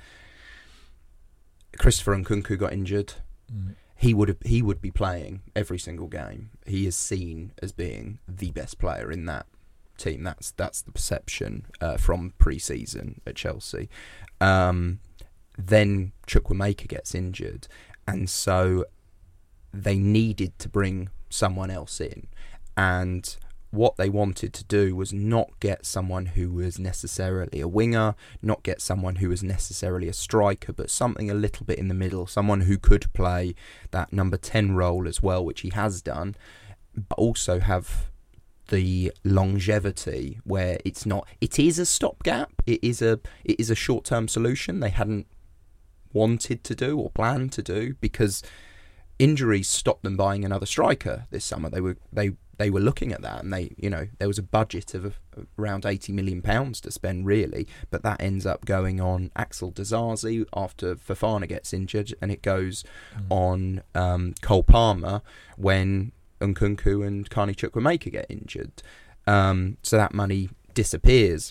Christopher Nkunku got injured. Mm. He would have, he would be playing every single game. He is seen as being the best player in that team. That's that's the perception uh, from pre-season at Chelsea. Um, then Chukwuemeka gets injured, and so they needed to bring someone else in. And what they wanted to do was not get someone who was necessarily a winger, not get someone who was necessarily a striker, but something a little bit in the middle, someone who could play that number ten role as well, which he has done, but also have the longevity where it's not, it is a stopgap, it is a it is a short-term solution they hadn't wanted to do or planned to do, because injuries stopped them buying another striker this summer. They were they they were looking at that, and they you know there was a budget of, of around eighty million pounds to spend really, but that ends up going on Axel Disasi after Fofana gets injured, and it goes mm. on um, Cole Palmer when Nkunku and Carney Chukwuemeka get injured. Um, so that money disappears.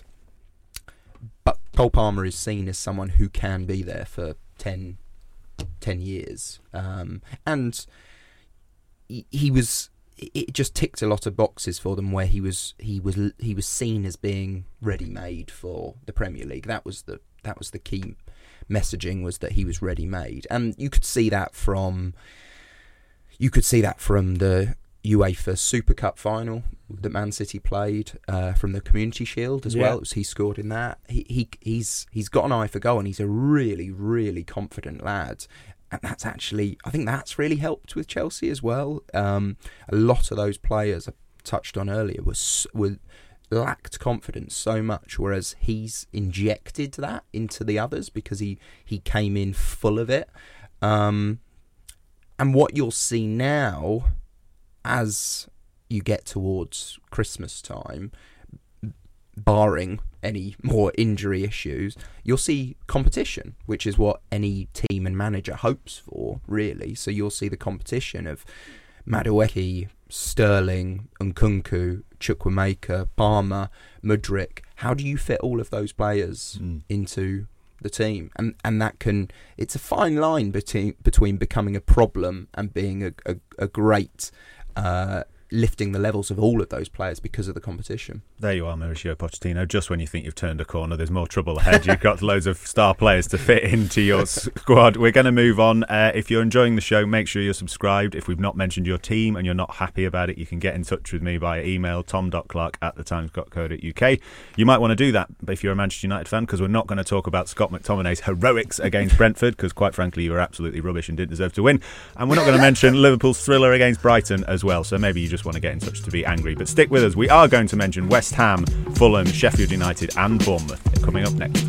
But Cole Palmer is seen as someone who can be there for ten, ten years. Um, and he, he was... It just ticked a lot of boxes for them where he was he was he was seen as being ready-made for the Premier League. That was the that was the key messaging, was that he was ready-made. And you could see that from you could see that from the UEFA Super Cup final that Man City played, uh, from the Community Shield as yeah. well. As he scored in that. He he he's he's got an eye for goal, and he's a really really confident lad. And that's actually, I think that's really helped with Chelsea as well. Um, a lot of those players I touched on earlier were, were lacked confidence so much, whereas he's injected that into the others because he, he came in full of it. Um, and what you'll see now, as you get towards Christmas time, barring any more injury issues, you'll see competition, which is what any team and manager hopes for, really. So you'll see the competition of Madueke, Sterling, Nkunku, Chukwuemeka, Palmer, Mudryk. How do you fit all of those players mm. into the team? And and that can, it's a fine line between between becoming a problem and being a, a, a great uh lifting the levels of all of those players because of the competition. There you are, Mauricio Pochettino. Just when you think you've turned a corner, there's more trouble ahead. You've got loads of star players to fit into your squad. We're going to move on. Uh, if you're enjoying the show, make sure you're subscribed. If we've not mentioned your team and you're not happy about it, you can get in touch with me via email, tom dot clark at the times dot co dot uk. You might want to do that if you're a Manchester United fan, because we're not going to talk about Scott McTominay's heroics against Brentford, because quite frankly you were absolutely rubbish and didn't deserve to win. And we're not going to mention Liverpool's thriller against Brighton as well, so maybe you just want to get in touch to be angry. But stick with us. We are going to mention West Ham, Fulham, Sheffield United and Bournemouth coming up next.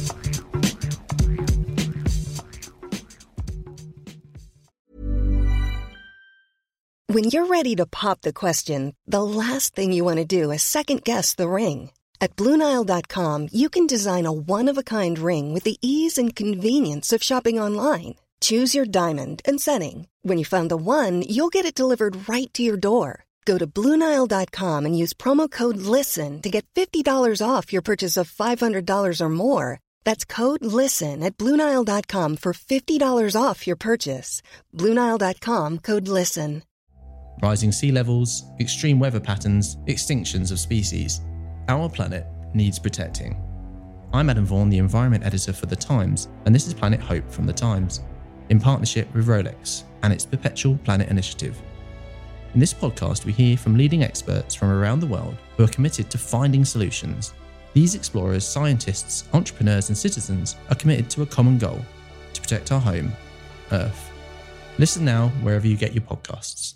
When you're ready to pop the question, the last thing you want to do is second-guess the ring. At Blue Nile dot com, you can design a one-of-a-kind ring with the ease and convenience of shopping online. Choose your diamond and setting. When you find the one, you'll get it delivered right to your door. Go to Blue Nile dot com and use promo code LISTEN to get fifty dollars off your purchase of five hundred dollars or more. That's code LISTEN at Blue Nile dot com for fifty dollars off your purchase. Blue Nile dot com, code LISTEN. Rising sea levels, extreme weather patterns, extinctions of species. Our planet needs protecting. I'm Adam Vaughan, the Environment Editor for The Times, and this is Planet Hope from The Times, in partnership with Rolex and its Perpetual Planet Initiative. In this podcast, we hear from leading experts from around the world who are committed to finding solutions. These explorers, scientists, entrepreneurs and citizens are committed to a common goal: to protect our home, Earth. Listen now wherever you get your podcasts.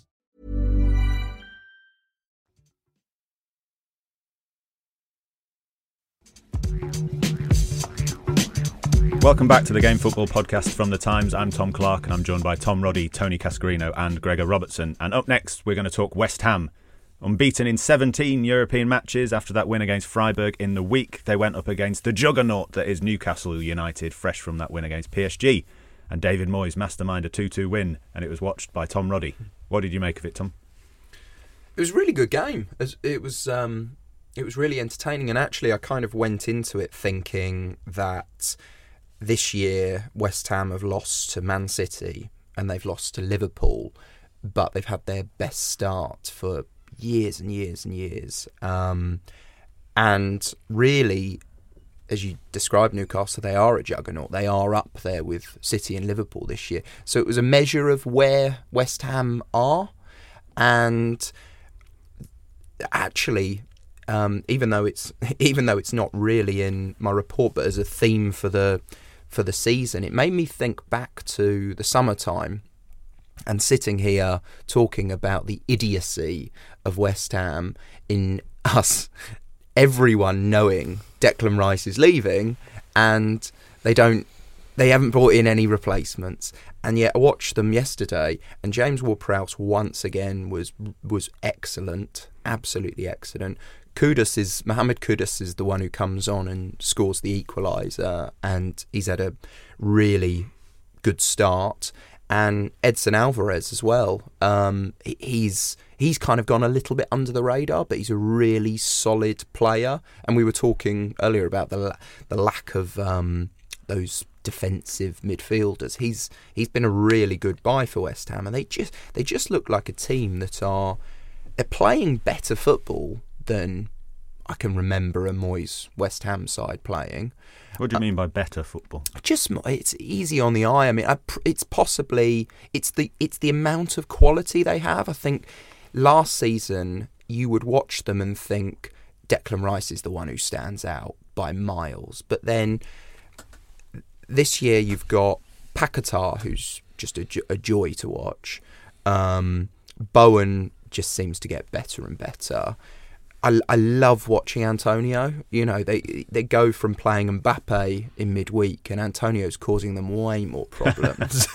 Welcome back to the Game Football Podcast from The Times. I'm Tom Clark and I'm joined by Tom Roddy, Tony Cascarino and Gregor Robertson. And up next, we're going to talk West Ham. Unbeaten in seventeen European matches after that win against Freiburg in the week, they went up against the juggernaut that is Newcastle United, fresh from that win against P S G. And David Moyes masterminded a two two win, and it was watched by Tom Roddy. What did you make of it, Tom? It was a really good game. It was um, it was really entertaining, and actually I kind of went into it thinking that this year West Ham have lost to Man City and they've lost to Liverpool, but they've had their best start for years and years and years. Um, and really, as you described Newcastle, they are a juggernaut. They are up there with City and Liverpool this year. So it was a measure of where West Ham are. And actually, um, even though it's even though it's not really in my report, but as a theme for the for the season, it made me think back to the summertime and sitting here talking about the idiocy of West Ham in us, everyone knowing Declan Rice is leaving, and they don't they haven't brought in any replacements, and yet I watched them yesterday, and James Ward-Prowse once again was was excellent, absolutely excellent. Kudus is Mohamed Kudus is the one who comes on and scores the equaliser, and he's had a really good start. And Edson Alvarez as well. Um, he's he's kind of gone a little bit under the radar, but he's a really solid player. And we were talking earlier about the the lack of um, those defensive midfielders. He's he's been a really good buy for West Ham, and they just they just look like a team that are they're playing better football than I can remember a Moyes West Ham side playing. What do you mean by better football? Just it's easy on the eye. I mean, I, it's possibly it's the it's the amount of quality they have. I think last season you would watch them and think Declan Rice is the one who stands out by miles, but then this year you've got Paquetá, who's just a, jo- a joy to watch. Um, Bowen just seems to get better and better. I, I love watching Antonio. You know, they they go from playing Mbappe in midweek, and Antonio's causing them way more problems.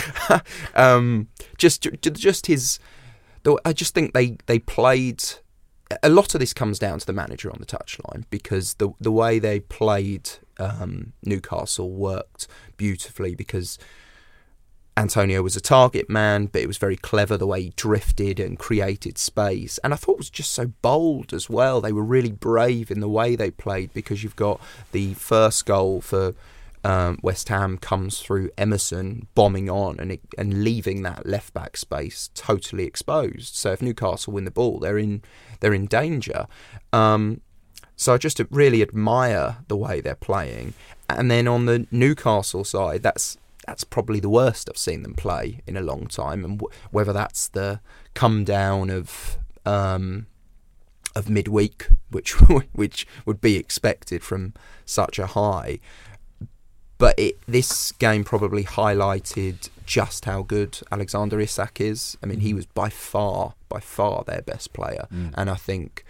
um, just just his. I just think they, they played. A lot of this comes down to the manager on the touchline, because the the way they played um, Newcastle worked beautifully, because Antonio was a target man, but it was very clever the way he drifted and created space. And I thought it was just so bold as well. They were really brave in the way they played, because you've got the first goal for um, West Ham comes through Emerson bombing on and it, and leaving that left back space totally exposed. So if Newcastle win the ball, they're in they're in danger. Um, so I just really admire the way they're playing. And then on the Newcastle side, that's That's probably the worst I've seen them play in a long time, and w- whether that's the come down of um, of midweek, which which would be expected from such a high, but it, this game probably highlighted just how good Alexander Isak is. I mean, he was by far by far their best player, mm. and I think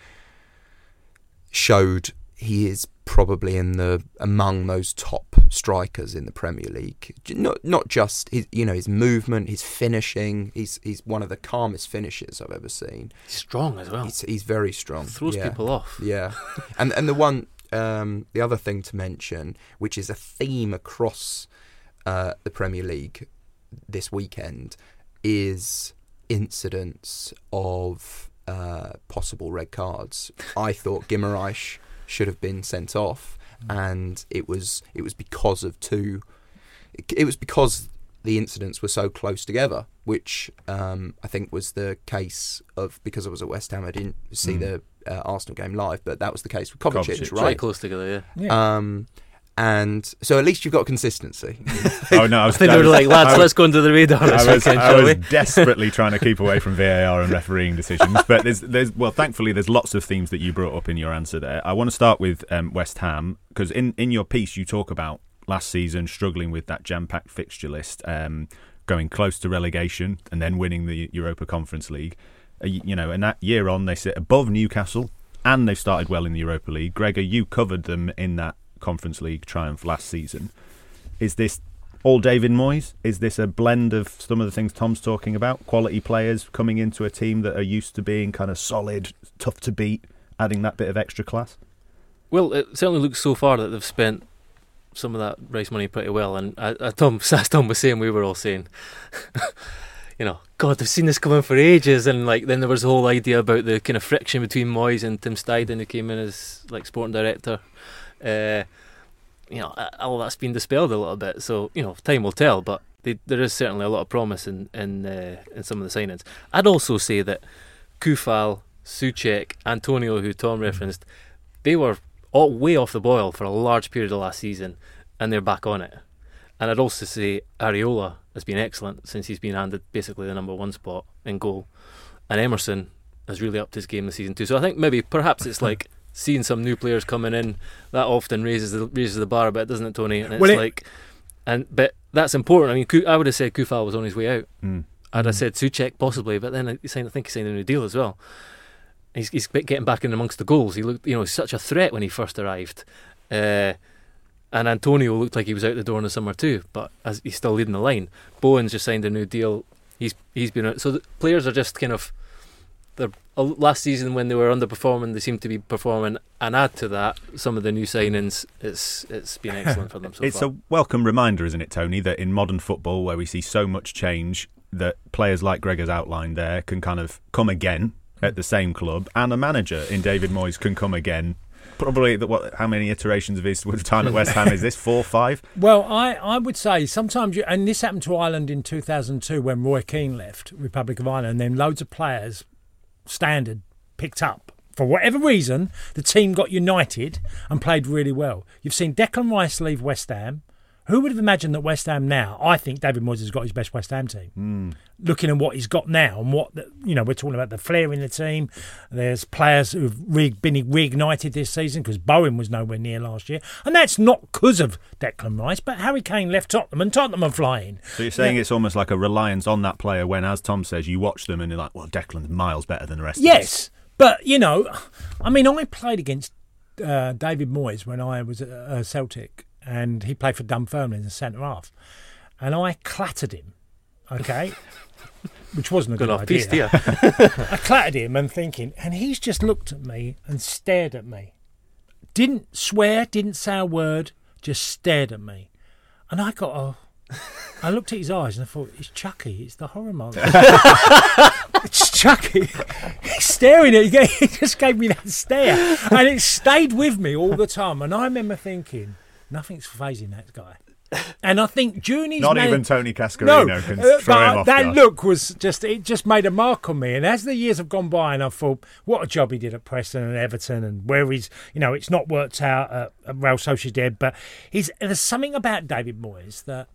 showed he is probably in the among those top strikers in the Premier League. Not not just his, you know, his movement, his finishing. He's he's one of the calmest finishers I've ever seen. He's strong as well. He's, he's very strong. Throws yeah. people off. Yeah, and and the one um, the other thing to mention, which is a theme across uh, the Premier League this weekend, is incidents of uh, possible red cards. I thought Guimaraes should have been sent off, and it was it was because of two. It, it was because the incidents were so close together, which um, I think was the case of because I was at West Ham. I didn't see mm. the uh, Arsenal game live, but that was the case with Kovacic, Kovacic right? Right close together, yeah. yeah. Um, and so at least you've got consistency. oh no, I, was, I think I they were was, like, lads, was, let's go under the radar. I was, weekend, I was we? desperately trying to keep away from V A R and refereeing decisions, but there's, there's, well, thankfully, there's lots of themes that you brought up in your answer there. I want to start with um, West Ham, because in, in your piece you talk about last season struggling with that jam-packed fixture list, um, going close to relegation and then winning the Europa Conference League. Uh, you know, and that year on, they sit above Newcastle, and they've started well in the Europa League. Gregor, you covered them in that Conference League triumph last season. Is this all David Moyes? Is this a blend of some of the things Tom's talking about? Quality players coming into a team that are used to being kind of solid, tough to beat, adding that bit of extra class? Well, it certainly looks so far that they've spent some of that race money pretty well. And uh, uh, Tom, as Tom was saying, we were all saying, you know, God, they've seen this coming for ages. And like then there was the whole idea about the kind of friction between Moyes and Tim Steidten, who came in as like sporting director. Uh, you know, all that's been dispelled a little bit. So you know, time will tell. But they, there is certainly a lot of promise in in, uh, in some of the signings. I'd also say that Kufal, Souček, Antonio, who Tom referenced, they were all way off the boil for a large period of last season, and they're back on it. And I'd also say Areola has been excellent since he's been handed basically the number one spot in goal, and Emerson has really upped his game this season too. So I think maybe perhaps it's like seeing some new players coming in, that often raises the raises the bar a bit, doesn't it, Tony? And it's well, it, like, and but that's important. I mean, I would have said Kufal was on his way out. Mm. I'd have said Souček possibly, but then he signed, I think he signed a new deal as well. He's, he's getting back in amongst the goals. He looked, you know, such a threat when he first arrived. Uh, And Antonio looked like he was out the door in the summer too, but as he's still leading the line. Bowen's just signed a new deal. He's he's been out. So the players are just kind of. They're, last season when they were underperforming, they seem to be performing, and add to that some of the new signings. It's it's been excellent for them so it's far. a welcome reminder, isn't it, Tony, that in modern football, where we see so much change, that players like Gregor's outlined there can kind of come again at the same club, and a manager in David Moyes can come again. Probably, the, what? How many iterations of his time at West Ham is this? Four, five? Well, I, I would say sometimes, you, and this happened to Ireland in two thousand two when Roy Keane left Republic of Ireland, and then loads of players, standard, picked up. For whatever reason, the team got united and played really well. You've seen Declan Rice leave West Ham. Who would have imagined that West Ham now? I think David Moyes has got his best West Ham team. Mm. Looking at what he's got now and what, the, you know, we're talking about the flair in the team. There's players who've re- been reignited this season because Bowen was nowhere near last year. And that's not because of Declan Rice, but Harry Kane left Tottenham and Tottenham are flying. So you're saying yeah. it's almost like a reliance on that player when, as Tom says, you watch them and you're like, well, Declan's miles better than the rest yes, of us. Yes, but, you know, I mean, I played against uh, David Moyes when I was at uh, Celtic. And he played for Dunfermline as a centre half, and I clattered him. Okay, which wasn't a good, good idea. Piece, I clattered him and thinking, and he's just looked at me and stared at me. Didn't swear, didn't say a word, just stared at me, and I got a. I looked at his eyes and I thought, it's Chucky, it's the horror movie. It's Chucky. He's staring at me. He just gave me that stare, and it stayed with me all the time. And I remember thinking, nothing's phasing that guy. And I think during his Not man- even Tony Cascarino no, can uh, throw but him off that guard. look was just, it just made a mark on me. And as the years have gone by and I thought, what a job he did at Preston and Everton, and where he's, you know, it's not worked out at, at Real Sociedad, but he's, there's something about David Moyes that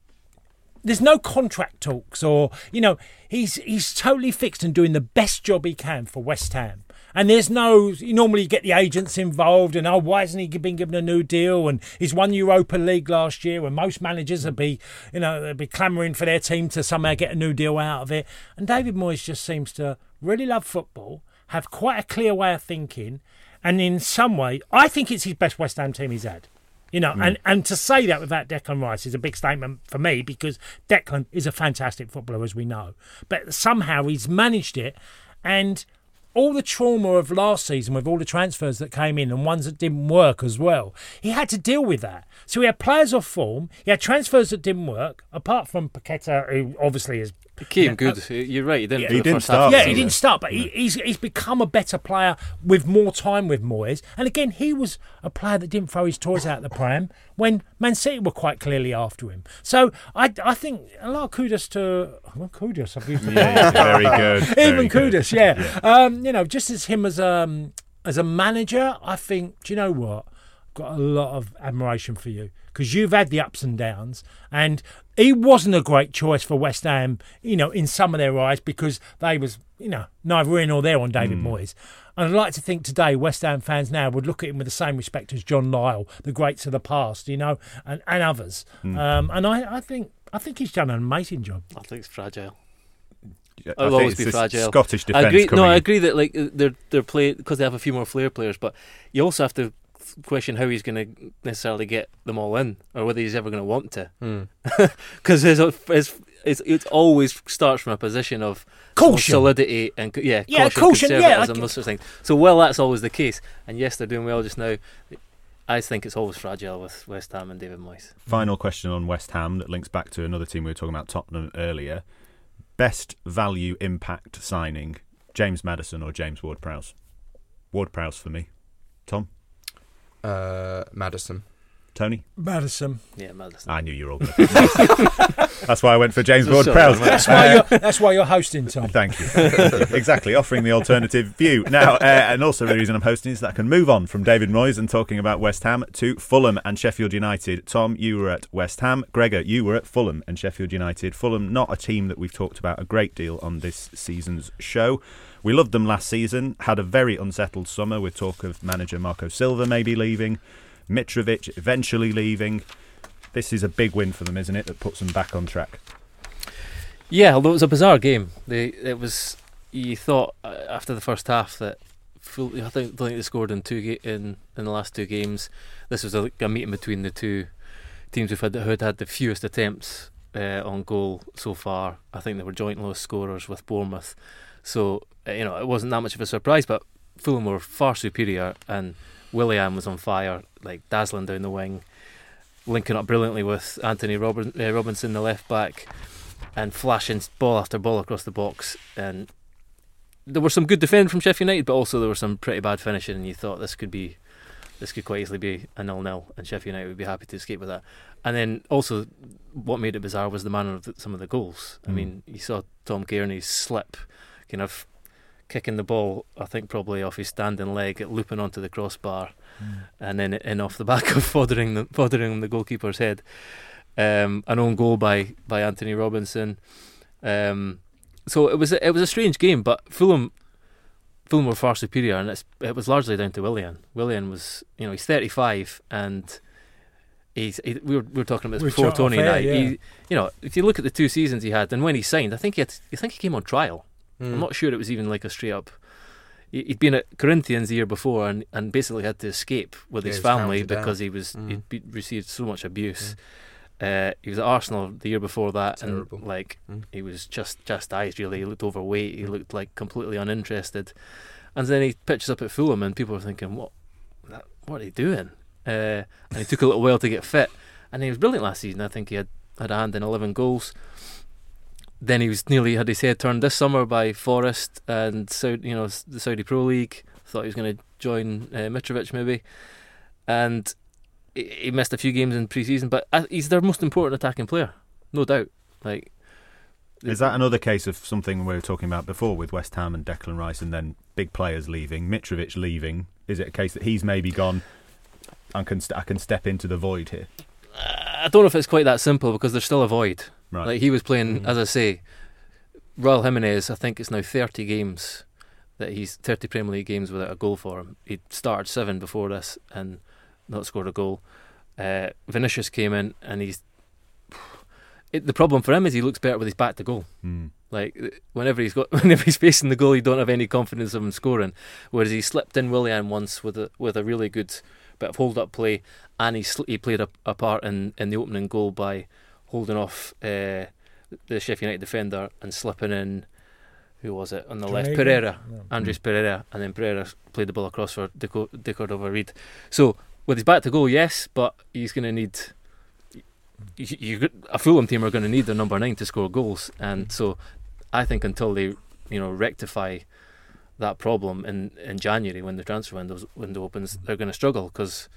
there's no contract talks, or, you know, he's he's totally fixed and doing the best job he can for West Ham. And there's no, you normally get the agents involved and, oh, why hasn't he been given a new deal? And he's won Europa League last year, and most managers would be, you know, they'd be clamouring for their team to somehow get a new deal out of it. And David Moyes just seems to really love football, have quite a clear way of thinking, and in some way, I think it's his best West Ham team he's had. You know, mm. and, and to say that without Declan Rice is a big statement for me, because Declan is a fantastic footballer, as we know. But somehow he's managed it, and all the trauma of last season with all the transfers that came in and ones that didn't work as well, he had to deal with that. So he had players off form, he had transfers that didn't work, apart from Paqueta, who obviously is... He came yeah, good. uh, You're right. He didn't. Yeah, for he the didn't first start. half Yeah, he the didn't start, but he, he's he's become a better player with more time with Moyes. And again, he was a player that didn't throw his toys out the pram when Man City were quite clearly after him. So I, I think a lot of kudos to well, kudos. I've used the Yeah, very good. Even very kudos, good. yeah. yeah. Um, you know, just as him as um as a manager, I think. Do you know what? I've got a lot of admiration for you, because you've had the ups and downs, and he wasn't a great choice for West Ham, you know, in some of their eyes, because they was, you know, neither in or there on David mm. Moyes. And I'd like to think today West Ham fans now would look at him with the same respect as John Lyall, the greats of the past, you know, and, and others. Mm. Um, and I, I think I think he's done an amazing job. I think it's fragile. Yeah, It'll always be fragile. Scottish defence. I agree. coming No, I in. agree that like they're they're play because they have a few more flair players, but you also have to question how he's going to necessarily get them all in, or whether he's ever going to want to, because mm. it it always starts from a position of caution, solidity, and yeah, yeah, caution, caution, yeah, conservatism, those sort of things. So while that's always the case, and yes, they're doing well just now, I think it's always fragile with West Ham and David Moyes. Final question on West Ham that links back to another team we were talking about, Tottenham, earlier. Best value impact signing, James Maddison or James Ward-Prowse? Ward-Prowse for me. Tom? Uh, Maddison. Tony? Maddison. Yeah, Maddison. I knew you were all going to That's why I went for James Ward-Prowse. That's why you're, that's why you're hosting, Tom. Thank you. Thank you. Exactly, offering the alternative view. Now, uh, and also the reason I'm hosting is that I can move on from David Moyes and talking about West Ham to Fulham and Sheffield United. Tom, you were at West Ham. Gregor, you were at Fulham and Sheffield United. Fulham, not a team that we've talked about a great deal on this season's show. We loved them last season, had a very unsettled summer with talk of manager Marco Silva maybe leaving, Mitrovic eventually leaving. This is a big win for them, isn't it, that puts them back on track? Yeah, although it was a bizarre game. They, it was. You thought uh, after the first half that Full, I think, I think they scored in two ga- in in the last two games. This was a, a meeting between the two teams who've had who had had the fewest attempts uh, on goal so far. I think they were joint lowest scorers with Bournemouth. So uh, you know, it wasn't that much of a surprise, but Fulham were far superior, and Willian was on fire, like dazzling down the wing, linking up brilliantly with Anthony Robin, uh, Robinson, the left back, and flashing ball after ball across the box. And there was some good defending from Sheffield United, but also there was some pretty bad finishing, and you thought this could be, this could quite easily be a nil-nil, and Sheffield United would be happy to escape with that. And then also, what made it bizarre was the manner of the, some of the goals. Mm. I mean, you saw Tom Kearney's slip, kind of kicking the ball, I think probably off his standing leg, looping onto the crossbar, mm. and then in off the back of foddering the, foddering the goalkeeper's head. Um, an own goal by, by Anthony Robinson. Um, so it was a, it was a strange game, but Fulham Fulham were far superior, and it's, it was largely down to Willian. Willian was, you know, he's thirty-five, and he's he, we were we were talking about this before Tony and I. Yeah. He, you know, if you look at the two seasons he had, and when he signed, I think he had, I think he came on trial. Mm. I'm not sure it was even like a straight up. He'd been at Corinthians the year before, and, and basically had to escape with yeah, his family because he was mm. he'd be, received so much abuse. Mm. Uh, he was at Arsenal the year before that, Terrible. and like mm. he was just chastised. Really, he looked overweight. He looked like completely uninterested. And then he pitches up at Fulham, and people were thinking, "What? What are he doing?" Uh, and he took a little while to get fit, and he was brilliant last season. I think he had had a hand in eleven goals. Then he was nearly had his head turned this summer by Forest and Saudi, you know, the Saudi Pro League. Thought he was going to join uh, Mitrovic maybe, and he missed a few games in pre-season, but he's their most important attacking player, no doubt. Like, is that another case of something we were talking about before with West Ham and Declan Rice, and then big players leaving, Mitrovic leaving? Is it a case that he's maybe gone, I can st- I can step into the void here? Uh, I don't know if it's quite that simple, because there's still a void. Right. Like, he was playing, mm. as I say, Raul Jimenez, I think it's now thirty games that he's thirty Premier League games without a goal for him. He started seven before this and not scored a goal. Uh, Vinicius came in, and he's it, the problem for him is he looks better with his back to goal. Mm. Like, whenever he's got whenever he's facing the goal, you don't have any confidence of him scoring. Whereas he slipped in Willian once with a with a really good bit of hold up play, and he sl- he played a, a part in, in the opening goal by holding off uh, the Sheffield United defender and slipping in. Who was it on the left? Pereira, yeah. Andres mm. Pereira, and then Pereira played the ball across for De Cordova-Reid. So with his back to goal, yes, but he's going to need. You, you, a Fulham team are going to need their number nine to score goals, and so I think until they, you know, rectify that problem in, in January when the transfer window window opens, they're going to struggle, because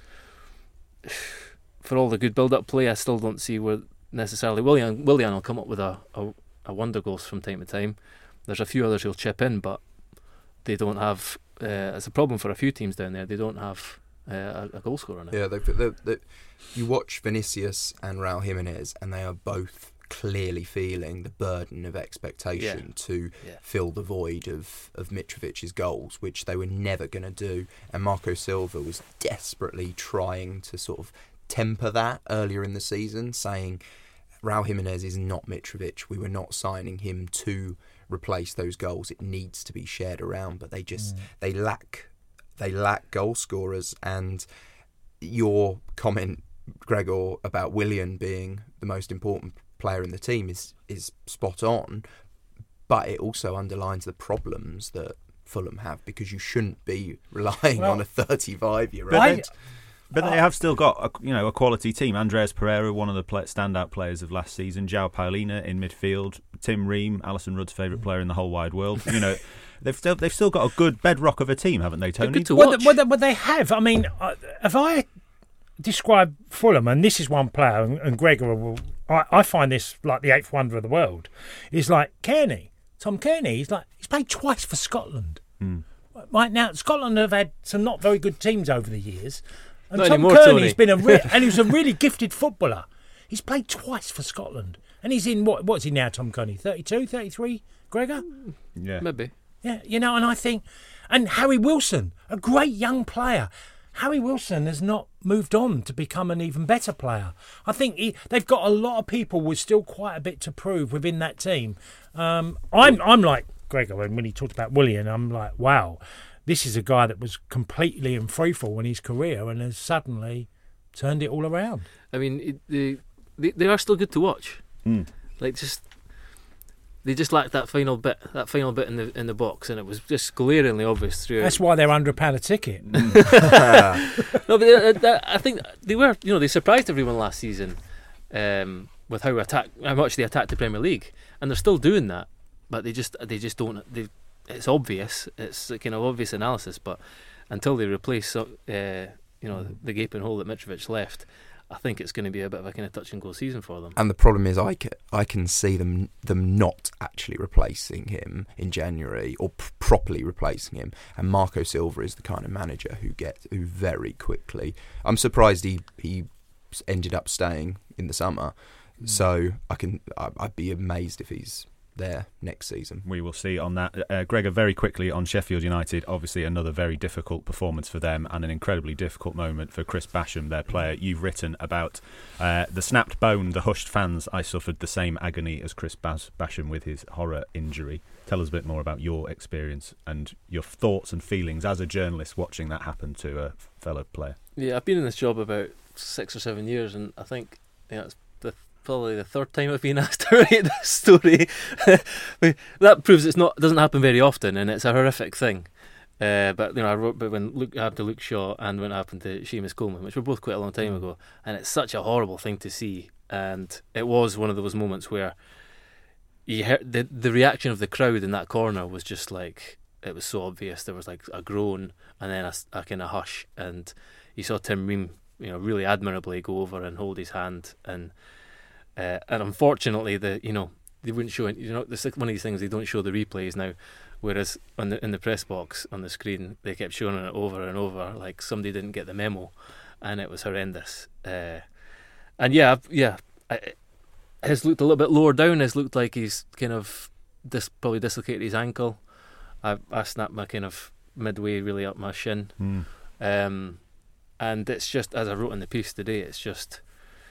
for all the good build-up play, I still don't see where necessarily Willian Willian will come up with a, a, a wonder goals from time to time. There's a few others who'll chip in, but they don't have. Uh, it's a problem for a few teams down there. They don't have uh, a, a goal scorer now. Yeah, they, they, they, you watch Vinicius and Raul Jimenez, and they are both clearly feeling the burden of expectation yeah. to yeah. fill the void of, of Mitrovic's goals, which they were never going to do. And Marco Silva was desperately trying to sort of temper that earlier in the season, saying Raul Jimenez is not Mitrovic. We were not signing him to replace those goals. It needs to be shared around, but they just mm. they lack they lack goal scorers. And your comment, Gregor, about Willian being the most important player in the team is is spot on, but it also underlines the problems that Fulham have, because you shouldn't be relying well, on a thirty-five year old. But they have still got a, you know, a quality team. Andreas Pereira, one of the play- standout players of last season. João Paulina in midfield. Tim Ream, Alison Rudd's favourite player in the whole wide world. You know, they've still they've still got a good bedrock of a team, haven't they, Tony? Good to well, watch. Well, they, well, they have. I mean, if I describe Fulham, and this is one player, and, and Gregor will, I, I find this like the eighth wonder of the world. Is like Kearney, Tom Kearney. He's like he's played twice for Scotland. Mm. Right now, Scotland have had some not very good teams over the years. And Not Tom anymore, Kearney's Tony. been a re- and he was a really gifted footballer. He's played twice for Scotland, and he's in what? What's he now? Tom Kearney, thirty-two, thirty-three. Gregor, yeah, maybe. Yeah, you know, and I think, and Harry Wilson, a great young player. Harry Wilson has not moved on to become an even better player. I think he, they've got a lot of people with still quite a bit to prove within that team. Um, I'm, I'm like Gregor, and when he talked about Willian, I'm like, wow. this is a guy that was completely in freefall in his career and has suddenly turned it all around. I mean, it, they, they they are still good to watch. Mm. Like just they just lacked that final bit, that final bit in the in the box, and it was just glaringly obvious throughout. That's why they're under a pound a ticket. No, but they, they, I think they were, you know, they surprised everyone last season um, with how attack, how much they attacked the Premier League, and they're still doing that. But they just, they just don't. They, it's obvious. It's a kind of obvious analysis, but until they replace, uh, you know, the gaping hole that Mitrovic left, I think it's going to be a bit of a kind of touch and go season for them. And the problem is, I can, I can see them them not actually replacing him in January or p- properly replacing him. And Marco Silva is the kind of manager who gets who very quickly. I'm surprised he he ended up staying in the summer. Mm. So I can I, I'd be amazed if he's there next season. We will see on that. Uh, Gregor, very quickly on Sheffield United, obviously another very difficult performance for them and an incredibly difficult moment for Chris Basham, their player. You've written about uh, the snapped bone, the hushed fans. I suffered the same agony as Chris Bas- Basham with his horror injury. Tell us a bit more about your experience and your thoughts and feelings as a journalist watching that happen to a fellow player. Yeah, I've been in this job about six or seven years, and I think yeah, it's the probably the third time I've been asked to write this story. That proves it's not doesn't happen very often, and it's a horrific thing. Uh, but you know, I wrote but when Luke happened to Luke Shaw and when it happened to Seamus Coleman, which were both quite a long time ago, and it's such a horrible thing to see. And it was one of those moments where you heard the the reaction of the crowd in that corner was just like, it was so obvious. There was like a groan and then a, a kind of hush, and you saw Tim Ream, you know, really admirably go over and hold his hand, and. Uh, and unfortunately, the you know they wouldn't show it. You know, this one of these things they don't show the replays now, whereas on the in the press box on the screen they kept showing it over and over, like somebody didn't get the memo, and it was horrendous. Uh, and yeah, yeah, I, has looked a little bit lower down. Has looked like he's kind of dis, probably dislocated his ankle. I I snapped my kind of midway really up my shin, Mm. um, and it's just, as I wrote in the piece today, it's just.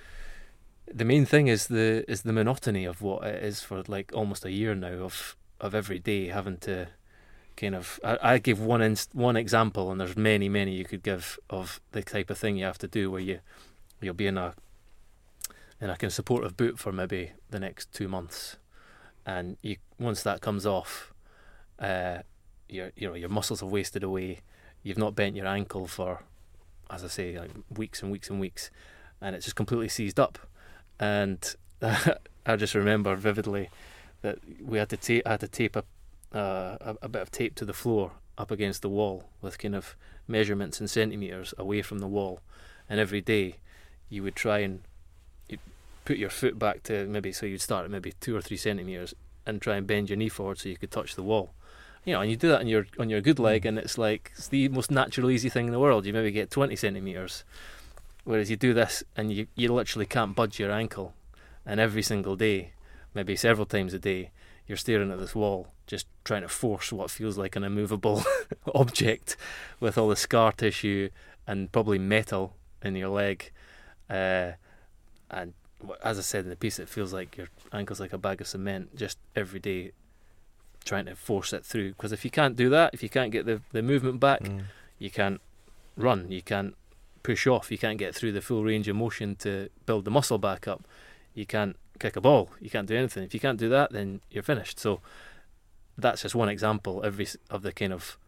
The main thing is the is the monotony of what it is for like almost a year now of, of every day having to kind of I, I give one inst, one example, and there's many many you could give of the type of thing you have to do where you you'll be in a in a kind of supportive boot for maybe the next two months, and you once that comes off, uh, your you know your muscles have wasted away, you've not bent your ankle for, as I say, like weeks and weeks and weeks, and it's just completely seized up. And I just remember vividly that we had to tape, I had to tape a, uh, a a bit of tape to the floor up against the wall with kind of measurements in centimetres away from the wall. And every day you would try and you'd put your foot back to maybe, so you'd start at maybe two or three centimetres and try and bend your knee forward so you could touch the wall. You know, and you do that on your on your good leg, and it's like it's the most natural, easy thing in the world. You maybe get twenty centimetres. Whereas you do this and you, you literally can't budge your ankle, and every single day, maybe several times a day, you're staring at this wall, just trying to force what feels like an immovable object with all the scar tissue and probably metal in your leg. Uh, and as I said in the piece, it feels like your ankle's like a bag of cement, just every day trying to force it through. Because if you can't do that, if you can't get the, the movement back, mm. you can't run, you can't push off, you can't get through the full range of motion to build the muscle back up, you can't kick a ball, you can't do anything. If you can't do that, then you're finished. So that's just one example every of the kind of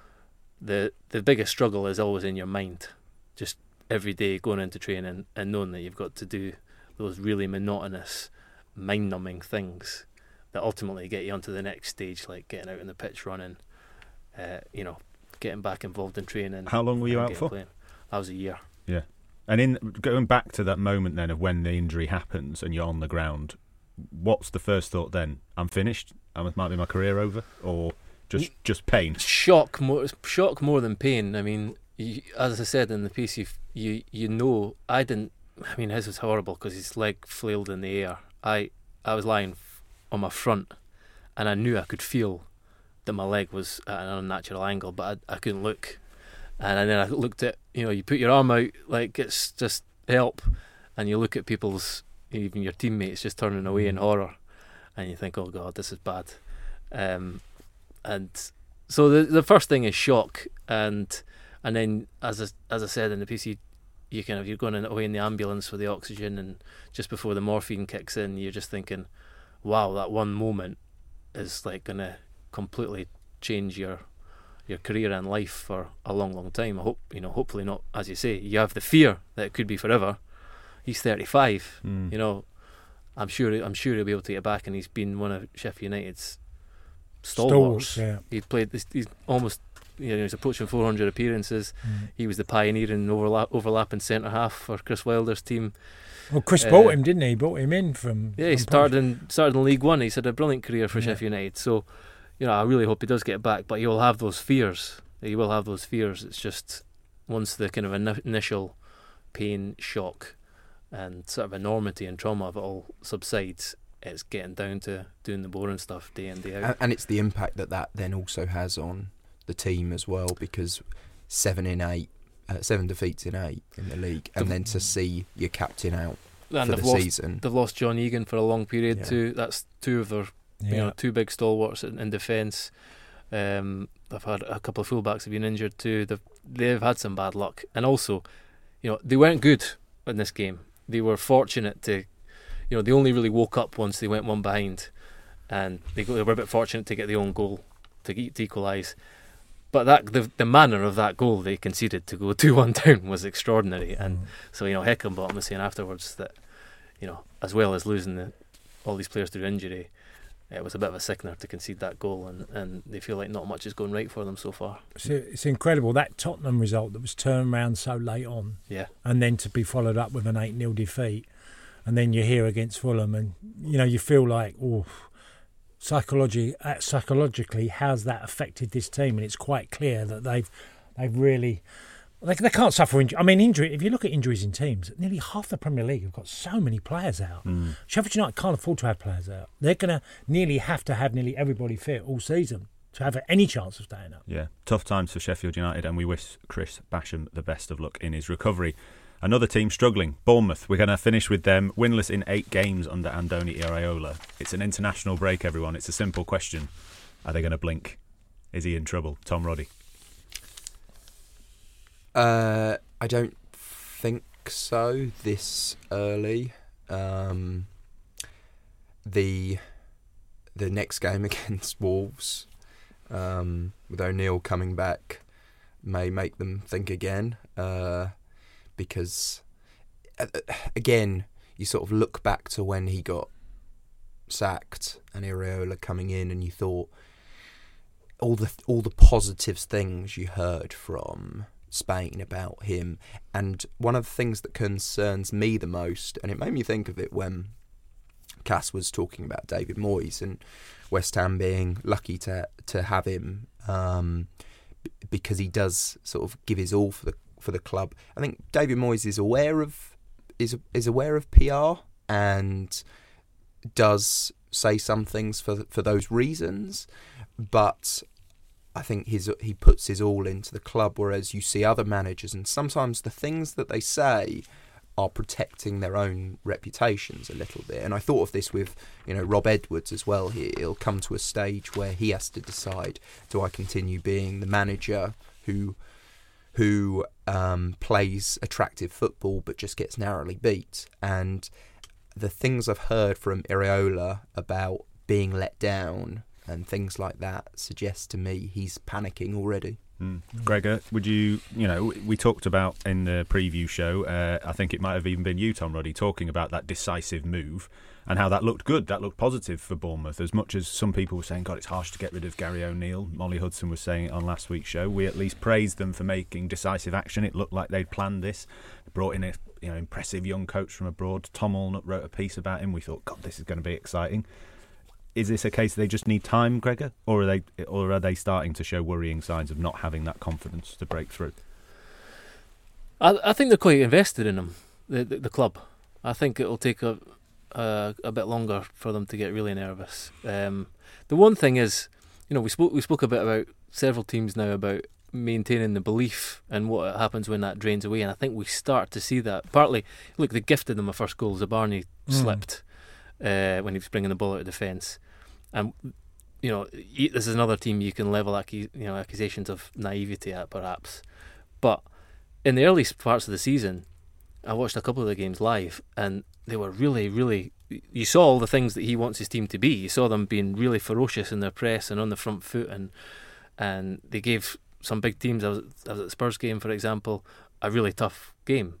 the the biggest struggle is always in your mind, just every day going into training and knowing that you've got to do those really monotonous, mind-numbing things that ultimately get you onto the next stage, like getting out in the pitch, running, uh, you know, getting back involved in training. How long were you out for? Playing. That was a year. Yeah. And in going back to that moment then of when the injury happens and you're on the ground, what's the first thought then? I'm finished? I might be my career over? Or just just pain? Shock more, shock more than pain. I mean, you, as I said in the piece, you you you know, I didn't. I mean, his was horrible because his leg flailed in the air. I I was lying on my front, and I knew I could feel that my leg was at an unnatural angle, but I, I couldn't look. And then I looked at, you know, you put your arm out like it's just help, and you look at people's, even your teammates, just turning away in horror, and you think, oh God, this is bad. Um, and so the the first thing is shock, and and then as I, as I said in the piece, you, you kind of you're going away in the ambulance for the oxygen, and just before the morphine kicks in, you're just thinking, wow, that one moment is like going to completely change your your career and life for a long, long time. I hope, you know, hopefully not, as you say, you have the fear that it could be forever. He's thirty-five, Mm. you know, I'm sure I'm sure he'll be able to get back, and he's been one of Sheffield United's stalwarts. Stalwarts, yeah. He's played this, he's almost, you know, he's approaching four hundred appearances. Mm. He was the pioneer in overlap, overlapping centre half for Chris Wilder's team. Well, Chris Uh, bought him, didn't he? He brought him in from. Yeah, he from started in started in League One. He's had a brilliant career for Yeah. Sheffield United. So, you know, I really hope he does get back. But he will have those fears. He will have those fears. It's just once the kind of ini- initial pain, shock, and sort of enormity and trauma of it all subsides, it's getting down to doing the boring stuff day in, day out. And, and it's the impact that that then also has on the team as well, because seven in eight, uh, seven defeats in eight in the league, and The- then to see your captain out And for they've the lost, season. they've lost John Egan for a long period Yeah. too. That's two of their Yeah. you know, two big stalwarts in, in defence. Um, they've had a couple of fullbacks have been injured too. They've they've had some bad luck, and also, you know, they weren't good in this game. They were fortunate to, you know, they only really woke up once they went one behind, and they, got, they were a bit fortunate to get the own goal to, e- to equalise. But that the the manner of that goal they conceded to go two one down was extraordinary, and Mm. so, you know, Heckenbottom was saying afterwards that, you know, as well as losing the, all these players through injury, it was a bit of a sickener to concede that goal, and, and they feel like not much is going right for them so far. It's, it's incredible, that Tottenham result that was turned around so late on, Yeah. and then to be followed up with an eight nil defeat, and then you're here against Fulham, and you know you feel like, oh, psychology, uh, psychologically, how's that affected this team? And it's quite clear that they've they've really. They, they can't suffer injury. I mean, injury. If you look at injuries in teams, nearly half the Premier League have got so many players out. Mm. Sheffield United can't afford to have players out. They're going to nearly have to have nearly everybody fit all season to have any chance of staying up. Yeah, tough times for Sheffield United, and we wish Chris Basham the best of luck in his recovery. Another team struggling, Bournemouth. We're going to finish with them winless in eight games under Andoni Iraola. It's an international break, everyone. It's a simple question. Are they going to blink? Is he in trouble? Tom Roddy. Uh, I don't think so this early. Um, the the next game against Wolves, um, with O'Neill coming back, may make them think again. Uh, because uh, again, you sort of look back to when he got sacked and Iraola coming in, and you thought all the all the positive things you heard from Spain about him. And one of the things that concerns me the most, and it made me think of it when Cass was talking about David Moyes and West Ham being lucky to to have him, um, b- because he does sort of give his all for the for the club. I think David Moyes is aware of is is aware of P R and does say some things for for those reasons, but I think his he puts his all into the club, whereas you see other managers, and sometimes the things that they say are protecting their own reputations a little bit. And I thought of this with, you know, Rob Edwards as well. He, he'll come to a stage where he has to decide: do I continue being the manager who who um, plays attractive football but just gets narrowly beat? And the things I've heard from Iraola about being let down and things like that suggest to me he's panicking already. Mm. Gregor, would you, you know, we talked about in the preview show, uh, I think it might have even been you, Tom Roddy, talking about that decisive move and how that looked good, that looked positive for Bournemouth, as much as some people were saying, God, it's harsh to get rid of Gary O'Neill. Molly Hudson was saying it on last week's show. We at least praised them for making decisive action. It looked like they'd planned this. They brought in a you know impressive young coach from abroad. Tom Allnutt wrote a piece about him. We thought, God, this is going to be exciting. Is this a case they just need time, Gregor, or are they, or are they starting to show worrying signs of not having that confidence to break through? I I think they're quite invested in him, the the, the club. I think it'll take a, a a bit longer for them to get really nervous. Um, the one thing is, you know, we spoke we spoke a bit about several teams now about maintaining the belief and what happens when that drains away, and I think we start to see that. Partly, look, they gifted them a first goal. Zabarni Mm. slipped uh, when he was bringing the ball out of defence, and you know, this is another team you can level accu- you know accusations of naivety at, perhaps. But in the early parts of the season, I watched a couple of the games live, and they were really, really. You saw all the things that he wants his team to be. You saw them being really ferocious in their press and on the front foot, and and they gave some big teams. I was, I was at the Spurs game, for example, a really tough game.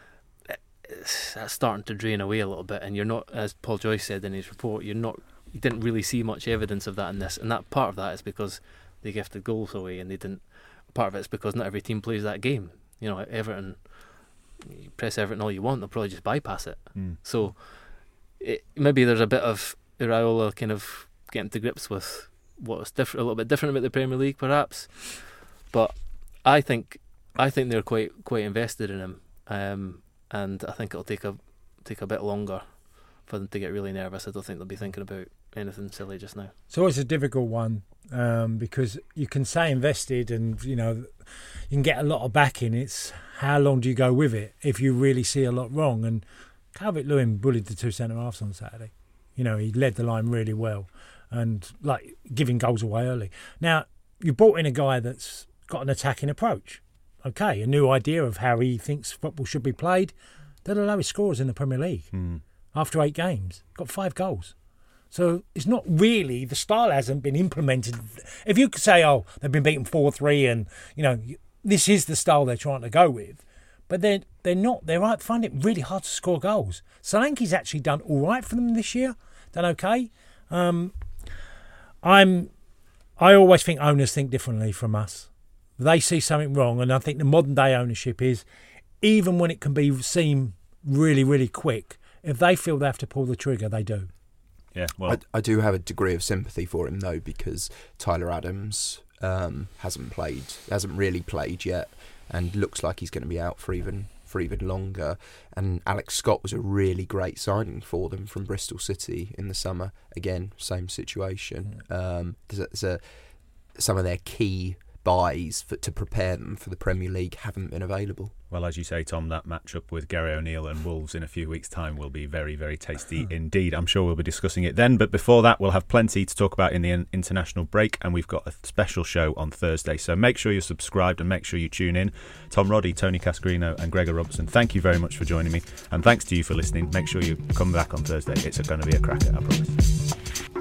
That's starting to drain away a little bit, and you're not, as Paul Joyce said in his report, you're not. You didn't really see much evidence of that in this, and that part of that is because they gifted goals away, and they didn't. Part of it is because not every team plays that game. You know, Everton. You press Everton all you want, they'll probably just bypass it. Mm. So it, maybe there's a bit of Iraola kind of getting to grips with what's different, a little bit different about the Premier League, perhaps. But I think I think they're quite quite invested in him, um, and I think it'll take a take a bit longer for them to get really nervous. I don't think they'll be thinking about anything silly just now. It's always a difficult one um, because you can say invested, and you know you can get a lot of backing. It's how long do you go with it if you really see a lot wrong? And Calvert-Lewin bullied the two centre halves on Saturday. You know, he led the line really well, and like giving goals away early. Now you brought in a guy that's got an attacking approach. Okay, a new idea of how he thinks football should be played. They're the lowest scorers in the Premier League mm. after eight games. Got five goals. So it's not really, the style hasn't been implemented. If you could say, oh, they've been beaten four three and, you know, this is the style they're trying to go with. But they're, they're not. They right, find it really hard to score goals. Solanke's actually done all right for them this year. Done okay. Um, I'm. I always think owners think differently from us. They see something wrong, and I think the modern day ownership is, even when it can be seem really, really quick, if they feel they have to pull the trigger, they do. Yeah, well, I, I do have a degree of sympathy for him though, because Tyler Adams um, hasn't played, hasn't really played yet, and looks like he's going to be out for even for even longer. And Alex Scott was a really great signing for them from Bristol City in the summer. Again, same situation. Um, there's a, there's a, some of their key buys for, to prepare them for the Premier League haven't been available. Well, as you say, Tom, that matchup with Gary O'Neill and Wolves in a few weeks' time will be very, very tasty indeed. I'm sure we'll be discussing it then. But before that, we'll have plenty to talk about in the international break, and we've got a special show on Thursday. So make sure you're subscribed and make sure you tune in. Tom Roddy, Tony Cascarino and Gregor Robertson, thank you very much for joining me. And thanks to you for listening. Make sure you come back on Thursday. It's going to be a cracker, I promise.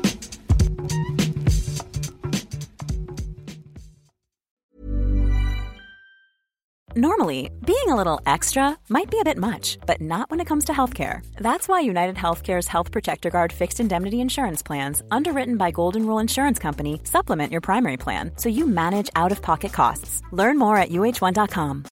Normally, being a little extra might be a bit much, but not when it comes to healthcare. That's why United Healthcare's Health Protector Guard fixed indemnity insurance plans, underwritten by Golden Rule Insurance Company, supplement your primary plan so you manage out-of-pocket costs. Learn more at U H one dot com.